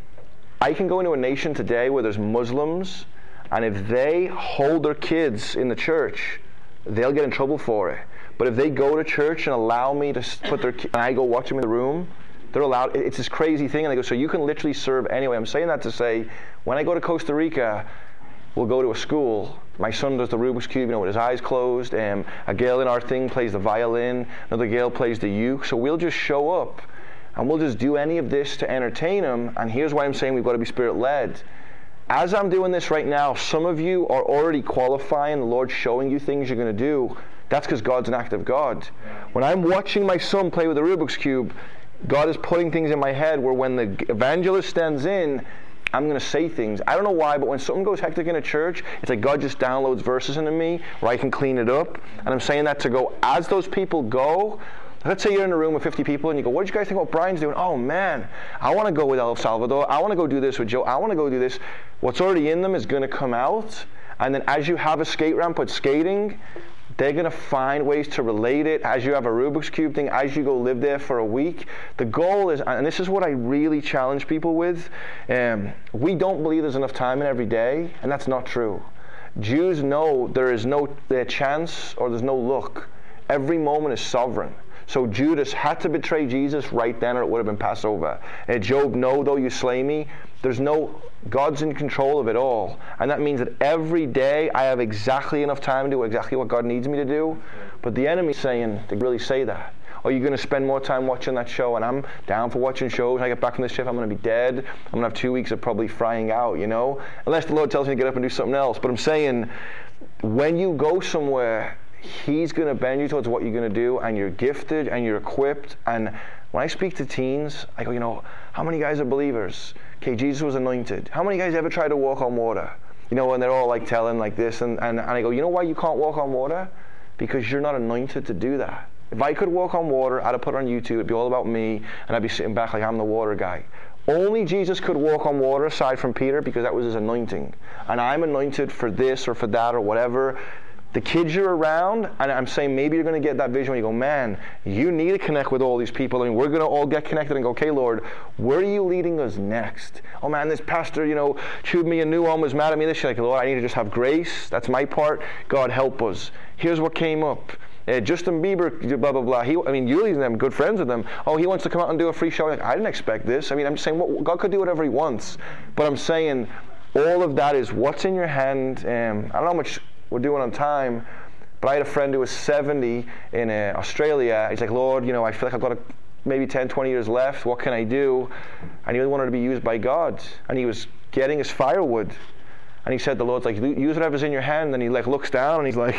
I can go into a nation today where there's Muslims, and if they hold their kids in the church, they'll get in trouble for it. But if they go to church and allow me to put their kids, and I go watch them in the room, they're allowed. It's this crazy thing. And they go, so you can literally serve anyway. I'm saying that to say, when I go to Costa Rica, we'll go to a school. My son does the Rubik's Cube, you know, with his eyes closed. Um, a girl in our thing plays the violin. Another girl plays the uke. So we'll just show up, and we'll just do any of this to entertain them. And here's why I'm saying we've got to be Spirit-led. As I'm doing this right now, some of you are already qualifying, the Lord's showing you things you're going to do. That's because God's an active God. When I'm watching my son play with the Rubik's Cube, God is putting things in my head where when the evangelist stands in, I'm going to say things. I don't know why, but when something goes hectic in a church, it's like God just downloads verses into me where I can clean it up. And I'm saying that to go, as those people go, let's say you're in a room with fifty people and you go, what did you guys think about Brian's doing? Oh man, I want to go with El Salvador. I want to go do this with Joe. I want to go do this. What's already in them is going to come out. And then as you have a skate ramp with skating, they're going to find ways to relate it. As you have a Rubik's Cube thing, as you go live there for a week, the goal is, and this is what I really challenge people with, um, we don't believe there's enough time in every day, and that's not true. Jews know there is no uh, chance or there's no luck. Every moment is sovereign. So Judas had to betray Jesus right then or it would have been Passover. And Job, no, though you slay me, there's no, God's in control of it all. And that means that every day I have exactly enough time to do exactly what God needs me to do. But the enemy's saying, to really say that, are you going to spend more time watching that show? And I'm down for watching shows. When I get back from this trip, I'm going to be dead. I'm going to have two weeks of probably frying out, you know? Unless the Lord tells me to get up and do something else. But I'm saying, when you go somewhere, He's going to bend you towards what you're going to do, and you're gifted and you're equipped. And when I speak to teens, I go, you know, how many guys are believers? Okay, Jesus was anointed. How many guys ever tried to walk on water? You know, and they're all like telling like this, and, and, and I go, you know why you can't walk on water? Because you're not anointed to do that. If I could walk on water, I'd have put it on YouTube. It'd be all about me, and I'd be sitting back like I'm the water guy. Only Jesus could walk on water aside from Peter because that was his anointing. And I'm anointed for this or for that or whatever. The kids you're around, and I'm saying maybe you're going to get that vision when you go, man, you need to connect with all these people. I mean, we're going to all get connected and go, okay, Lord, where are you leading us next? Oh, man, this pastor, you know, chewed me a new one, was mad at me. This, you're like, Lord, I need to just have grace. That's my part. God, help us. Here's what came up. Uh, Justin Bieber, blah, blah, blah. He, I mean, Yuli's and them, good friends with them. Oh, he wants to come out and do a free show. Like, I didn't expect this. I mean, I'm just saying, well, God could do whatever he wants. But I'm saying all of that is what's in your hand. Um, I don't know how much we're doing on time, but I had a friend who was seventy in uh, Australia. He's like, Lord, you know, I feel like I've got a, maybe ten, twenty years left. What can I do? And he really wanted to be used by God. And he was getting his firewood. And he said, the Lord's like, use whatever's in your hand. And he like looks down and he's like,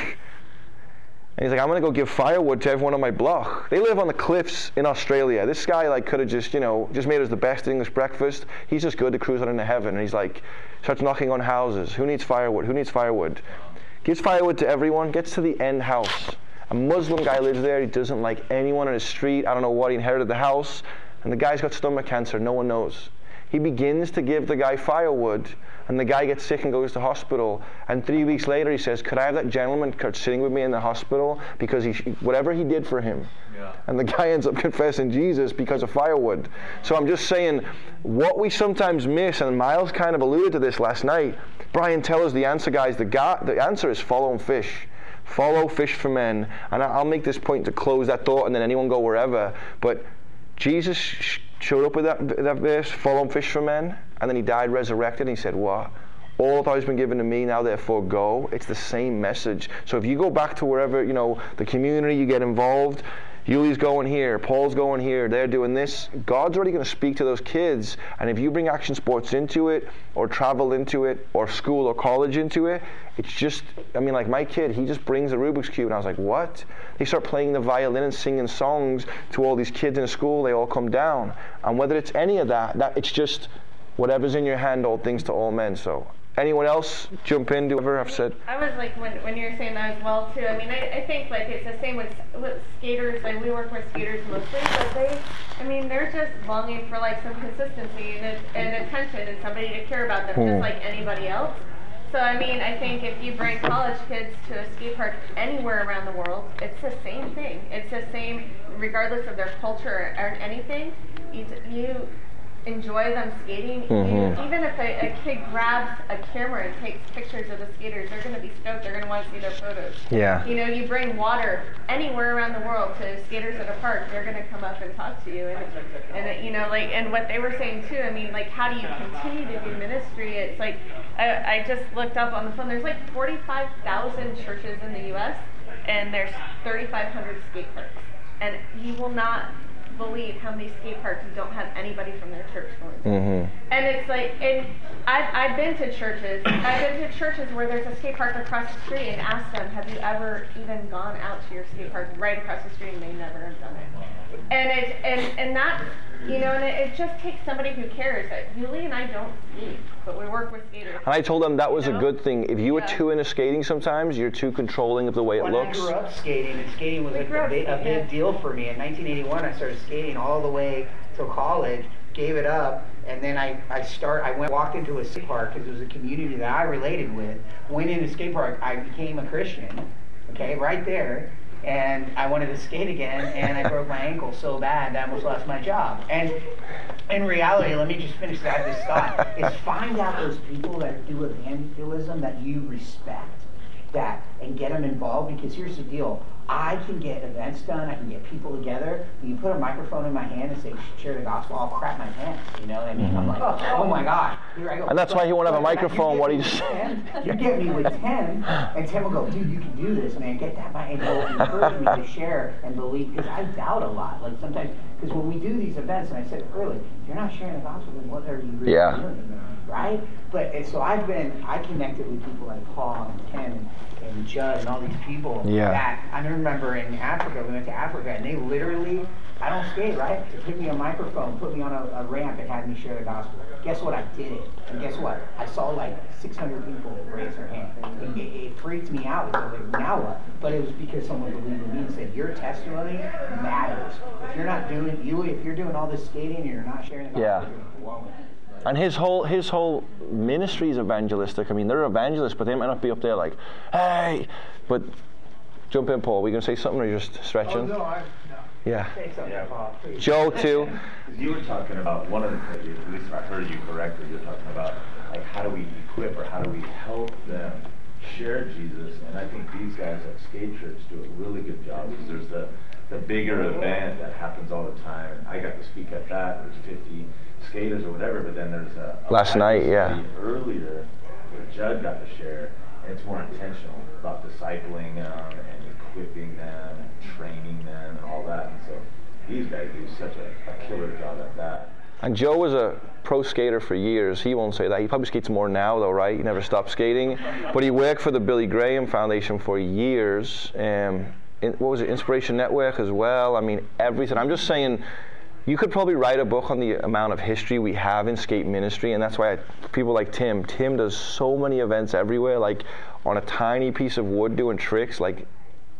and he's like, I'm going to go give firewood to everyone on my block. They live on the cliffs in Australia. This guy like could have just, you know, just made us the best English breakfast. He's just good to cruise on into heaven. And he's like, starts knocking on houses. Who needs firewood? Who needs firewood? Gives firewood to everyone, gets to the end house. A Muslim guy lives there. He doesn't like anyone on his street. I don't know what. He inherited the house. And the guy's got stomach cancer. No one knows. He begins to give the guy firewood, and the guy gets sick and goes to hospital. And three weeks later, he says, could I have that gentleman sitting with me in the hospital? Because he, whatever he did for him. Yeah. And the guy ends up confessing Jesus because of firewood. So I'm just saying, what we sometimes miss, and Miles kind of alluded to this last night. Brian, tell us the answer, guys. The, ga- the answer is follow and fish. Follow, fish for men. And I'll make this point to close that thought, and then anyone go wherever. But Jesus showed up with that, that verse, follow and fish for men, and then he died resurrected, and he said, what? All authority has been given to me, now therefore go. It's the same message. So if you go back to wherever, you know, the community, you get involved, Yuli's going here, Paul's going here, they're doing this, God's already going to speak to those kids. And if you bring action sports into it, or travel into it, or school or college into it, it's just, I mean, like my kid, he just brings a Rubik's Cube, and I was like, what? They start playing the violin and singing songs to all these kids in school, they all come down. And whether it's any of that, that it's just whatever's in your hand, all things to all men. So anyone else jump in, do whatever I've said? I was like, when when you were saying that as well too, I mean, I, I think like it's the same with, with skaters, like we work with skaters mostly, but they, I mean, they're just longing for like some consistency and, and attention and somebody to care about them, hmm. just like anybody else. So I mean, I think if you bring college kids to a skate park anywhere around the world, it's the same thing. It's the same, regardless of their culture or anything. You, you enjoy them skating. Mm-hmm. You, even if a, a kid grabs a camera and takes pictures of the skaters, they're going to be stoked. They're going to want to see their photos. Yeah. You know, you bring water anywhere around the world to skaters at a park, they're going to come up and talk to you. And, and you know, like, and what they were saying too, I mean, like, how do you continue to do ministry? It's like, I, I just looked up on the phone, there's like forty-five thousand churches in the U S, and there's thirty-five hundred skate parks. And you will not believe how many skate parks don't have anybody from their church going to. Mm-hmm. And it's like, and I've, I've been to churches, I've been to churches where there's a skate park across the street and asked them, have you ever even gone out to your skate park right across the street? And they never have done it. And it, and, and that, you know, and it, it just takes somebody who cares. That Yuli and I don't skate, but we work with skaters. And I told them that was you know? a good thing. If you were yeah. too into skating sometimes, you're too controlling of the way when it looks. I grew up skating, and skating was like a, big, a big deal for me. In nineteen eighty-one, I started skating all the way till college, gave it up, and then I, I start. I went walked into a skate park because it was a community that I related with. Went into a skate park, I became a Christian, okay, right there. And I wanted to skate again, and I broke my ankle so bad that I almost lost my job. And in reality, let me just finish that this thought, is find out those people that do evangelism that you respect, that, and get them involved, because here's the deal. I can get events done, I can get people together. When you put a microphone in my hand and say, share the gospel, I'll crap my pants, you know what I mean? Mm-hmm. I'm like, oh, oh my God, here I go. And that's but, why he won't have a microphone, what he's saying. You get me with ten, and ten will go, dude, you can do this, man, get that, and he'll encourage me to share and believe, because I doubt a lot, like sometimes, because when we do these events, and I said earlier, if you're not sharing the gospel, then what are you really yeah. doing, right? But, and so I've been, I connected with people like Paul and Ken and, and Judd and all these people yeah. that, I remember in Africa, we went to Africa, and they literally, I don't skate, right? They put me on a microphone, put me on a, a ramp, and had me share the gospel. Guess what? I did it. And guess what? I saw like six hundred people raise their hand. It, it, it freaked me out. I was like, now what? But it was because someone believed in me and said, your testimony matters. If you're not doing, you, if you're doing all this skating and you're not sharing the gospel, yeah. you're going to blow it. And his whole his whole ministry is evangelistic. I mean, they're evangelists, but they might not be up there like, hey. But jump in, Paul. Were you going to say something, or are you just stretching? Oh, no, I, no. Yeah. Say something, Yeah. Paul, please. Joe, too. You were talking about one of the things, at least if I heard you correctly, you're talking about like how do we equip or how do we help them share Jesus, and I think these guys at Skate Trips do a really good job, because there's the, the bigger event that happens all the time. I got to speak at that, there's fifty skaters or whatever, but then there's a, a last night, yeah, earlier where Judd got to share, and it's more intentional about discipling them and equipping them and training them and all that. And so these guys do such a, a killer job at that. And Joe was a pro skater for years. He won't say that. He probably skates more now, though, right? He never stopped skating. But he worked for the Billy Graham Foundation for years. Um, in, what was it, Inspiration Network as well. I mean, everything. I'm just saying, you could probably write a book on the amount of history we have in skate ministry, and that's why I, people like Tim, Tim does so many events everywhere, like on a tiny piece of wood doing tricks, like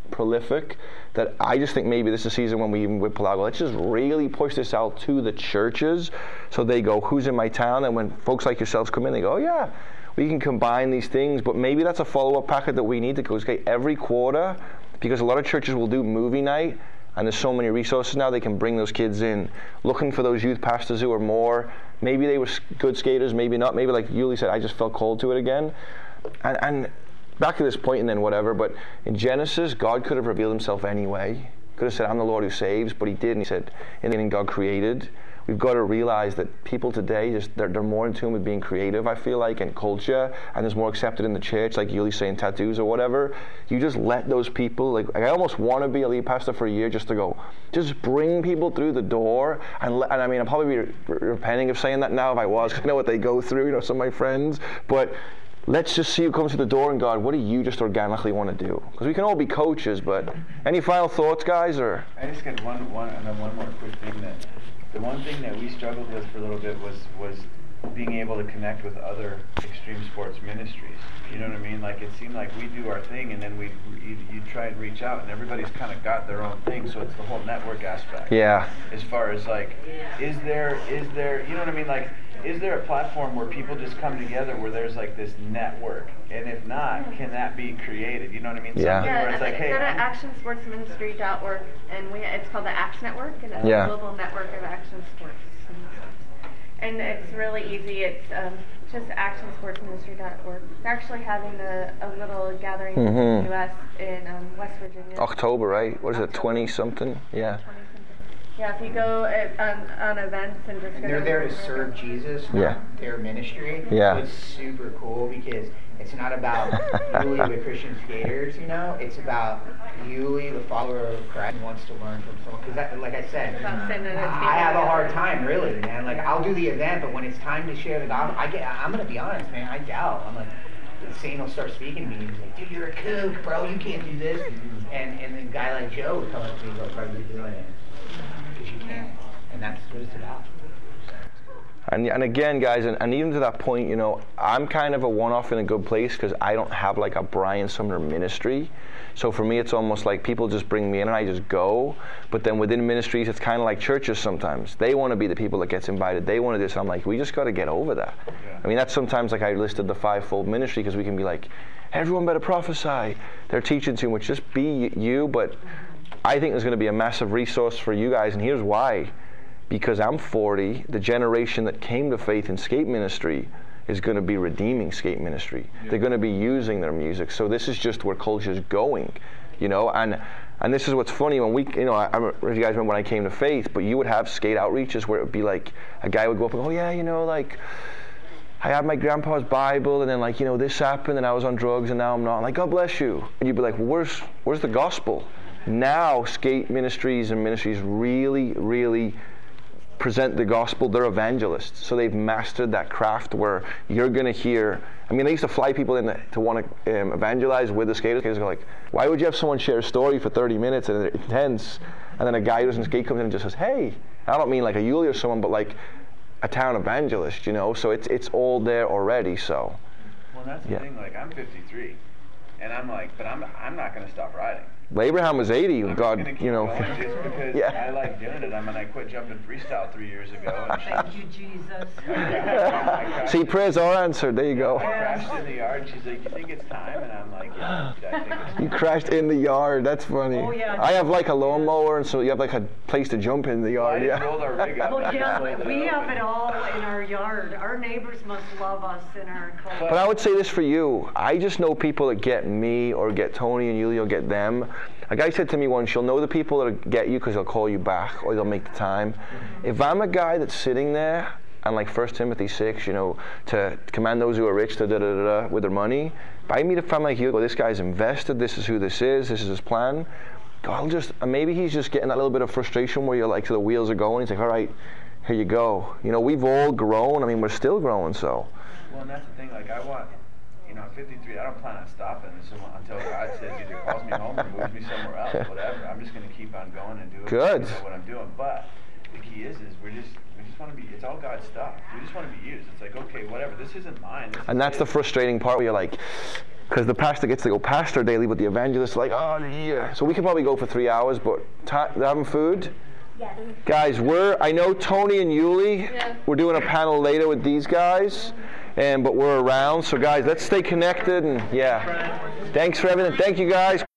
prolific that I just think maybe this is a season when we even with Pelago, let's just really push this out to the churches so they go, who's in my town? And when folks like yourselves come in, they go, oh yeah, we can combine these things, but maybe that's a follow-up packet that we need to go, okay, every quarter, because a lot of churches will do movie night, and there's so many resources now, they can bring those kids in, looking for those youth pastors who are more, maybe they were good skaters, maybe not, maybe like Yuli said, I just felt called to it again. And, and back to this point and then whatever, but in Genesis, God could have revealed himself anyway. Could have said, I'm the Lord who saves, but he didn't. He said, in the beginning, God created. We've got to realize that people today, just they're, they're more in tune with being creative, I feel like, and culture, and there's more accepted in the church, like Yuli saying tattoos or whatever. You just let those people, like, I almost want to be a lead pastor for a year just to go, just bring people through the door, and, let, and I mean, I'm probably re- repenting of saying that now if I was, because I know what they go through, you know, some of my friends, but let's just see who comes through the door, and God, what do you just organically want to do? Because we can all be coaches, but any final thoughts, guys? Or I just got one, one, and then one more quick thing. That the one thing that we struggled with for a little bit was was being able to connect with other extreme sports ministries. You know what I mean? Like it seemed like we do our thing, and then we you, you try and reach out, and everybody's kind of got their own thing. So it's the whole network aspect. Yeah. As far as like, is there is there you know what I mean? Like, is there a platform where people just come together where there's like this network? And if not, can that be created? You know what I mean? Yeah. Something where it's like, hey, go to I'm- action sports ministry dot org, and we it's called the ACTS Network, and it's Yeah. a global network of action sports. And it's really easy. It's um, just action sports ministry dot org. They're actually having a, a little gathering Mhm. in the U S in um, West Virginia. October, right? What is it, twenty something? Yeah. Yeah, if you go at, on, on events and just go They're there to serve Jesus, not Yeah. their ministry. Yeah. So it's super cool because it's not about Yuli, the Christian skaters, you know. It's about Yuli, the follower of Christ, who wants to learn from someone. Because, like I said, About sitting at a I table have a together. hard time, really, man. Like, I'll do the event, but when it's time to share the gospel, I get, I'm going to be honest, man, I doubt. I'm like, the Saint will start speaking to me, and he's like, dude, you're a kook, bro, you can't do this. And, and then a guy like Joe would come up to me and go, bro, you're doing it. Because you can't. And that's what it's about. And, and again, guys, and, and even to that point, you know, I'm kind of a one-off in a good place because I don't have like a Brian Sumner ministry. So for me, it's almost like people just bring me in and I just go. But then within ministries, it's kind of like churches sometimes. They want to be the people that gets invited. They want to do this. And I'm like, we just got to get over that. Yeah. I mean, that's sometimes like I listed the fivefold ministry because we can be like, everyone better prophesy. They're teaching too much. Just be you. But I think there's going to be a massive resource for you guys. And here's why. Because I'm forty, the generation that came to faith in skate ministry is going to be redeeming skate ministry. Yeah. They're going to be using their music. So this is just where culture is going, you know. And and this is what's funny when we, you know, I, I remember, you guys remember when I came to faith, but you would have skate outreaches where it would be like a guy would go up and go, oh yeah, you know, like I had my grandpa's Bible, and then like you know this happened, and I was on drugs, and now I'm not. I'm like, God bless you. And you'd be like, well, where's where's the gospel? Now skate ministries and ministries really, really present the gospel. They're evangelists, so they've mastered that craft where you're going to hear. I mean, they used to fly people in to, to want to um, evangelize with the skaters. Skaters are like, why would you have someone share a story for thirty minutes and it's intense, and then a guy who doesn't skate comes in and just says, hey, I don't mean like a Yuli or someone, but like a town evangelist, you know? So it's it's all there already. So. Well, that's the yeah. thing. Like, I'm fifty-three, and I'm like, but I'm I'm not going to stop riding. Abraham was eighty. I'm God, just you know. Going just because yeah. I like doing it. I mean, I quit jumping freestyle three years ago. And Thank you, Jesus. See, prayers are answered. There you go. I crashed in the yard. She's like, "You think it's time?" And I'm like, "Yeah, I think it's time." You crashed in the yard. That's funny. Oh, yeah. I have like a lawnmower, and so you have like a place to jump in the yard. Well, I just Yeah. rolled our rig up. Well, and I yeah, just rolled we it have open. it all in our yard. Our neighbors must love us in our culture. But I would say this for you. I just know people that get me or get Tony and Yuli or get them. A guy said to me once, you'll know the people that get you because they'll call you back or they'll make the time. If I'm a guy that's sitting there and like First Timothy six, you know, to command those who are rich to da da da da with their money, if I meet a friend like you, go, this guy's invested, this is who this is, this is his plan, I'll just, maybe he's just getting that little bit of frustration where you're like, so the wheels are going, he's like, all right, here you go. You know, we've all grown, I mean, we're still growing, so. Well, and that's the thing, like, I want, you know, I'm fifty-three, I don't plan on stopping until God says either calls me home or moves me somewhere else, whatever. I'm just going to keep on going and doing Good. You know, what I'm doing. But the key is, is we're just, we just want to be, it's all God's stuff. We just want to be used. It's like, okay, whatever, this isn't mine. This And is that's it. the frustrating part where you're like, because the pastor gets to go pastor daily, but the evangelist like, oh yeah. So we could probably go for three hours, but ta- they're having food. Yes. Guys, we're I know Tony and Yuli. Yeah. We're doing a panel later with these guys, and but we're around. So guys, let's stay connected and yeah. Thanks for everything. Thank you guys.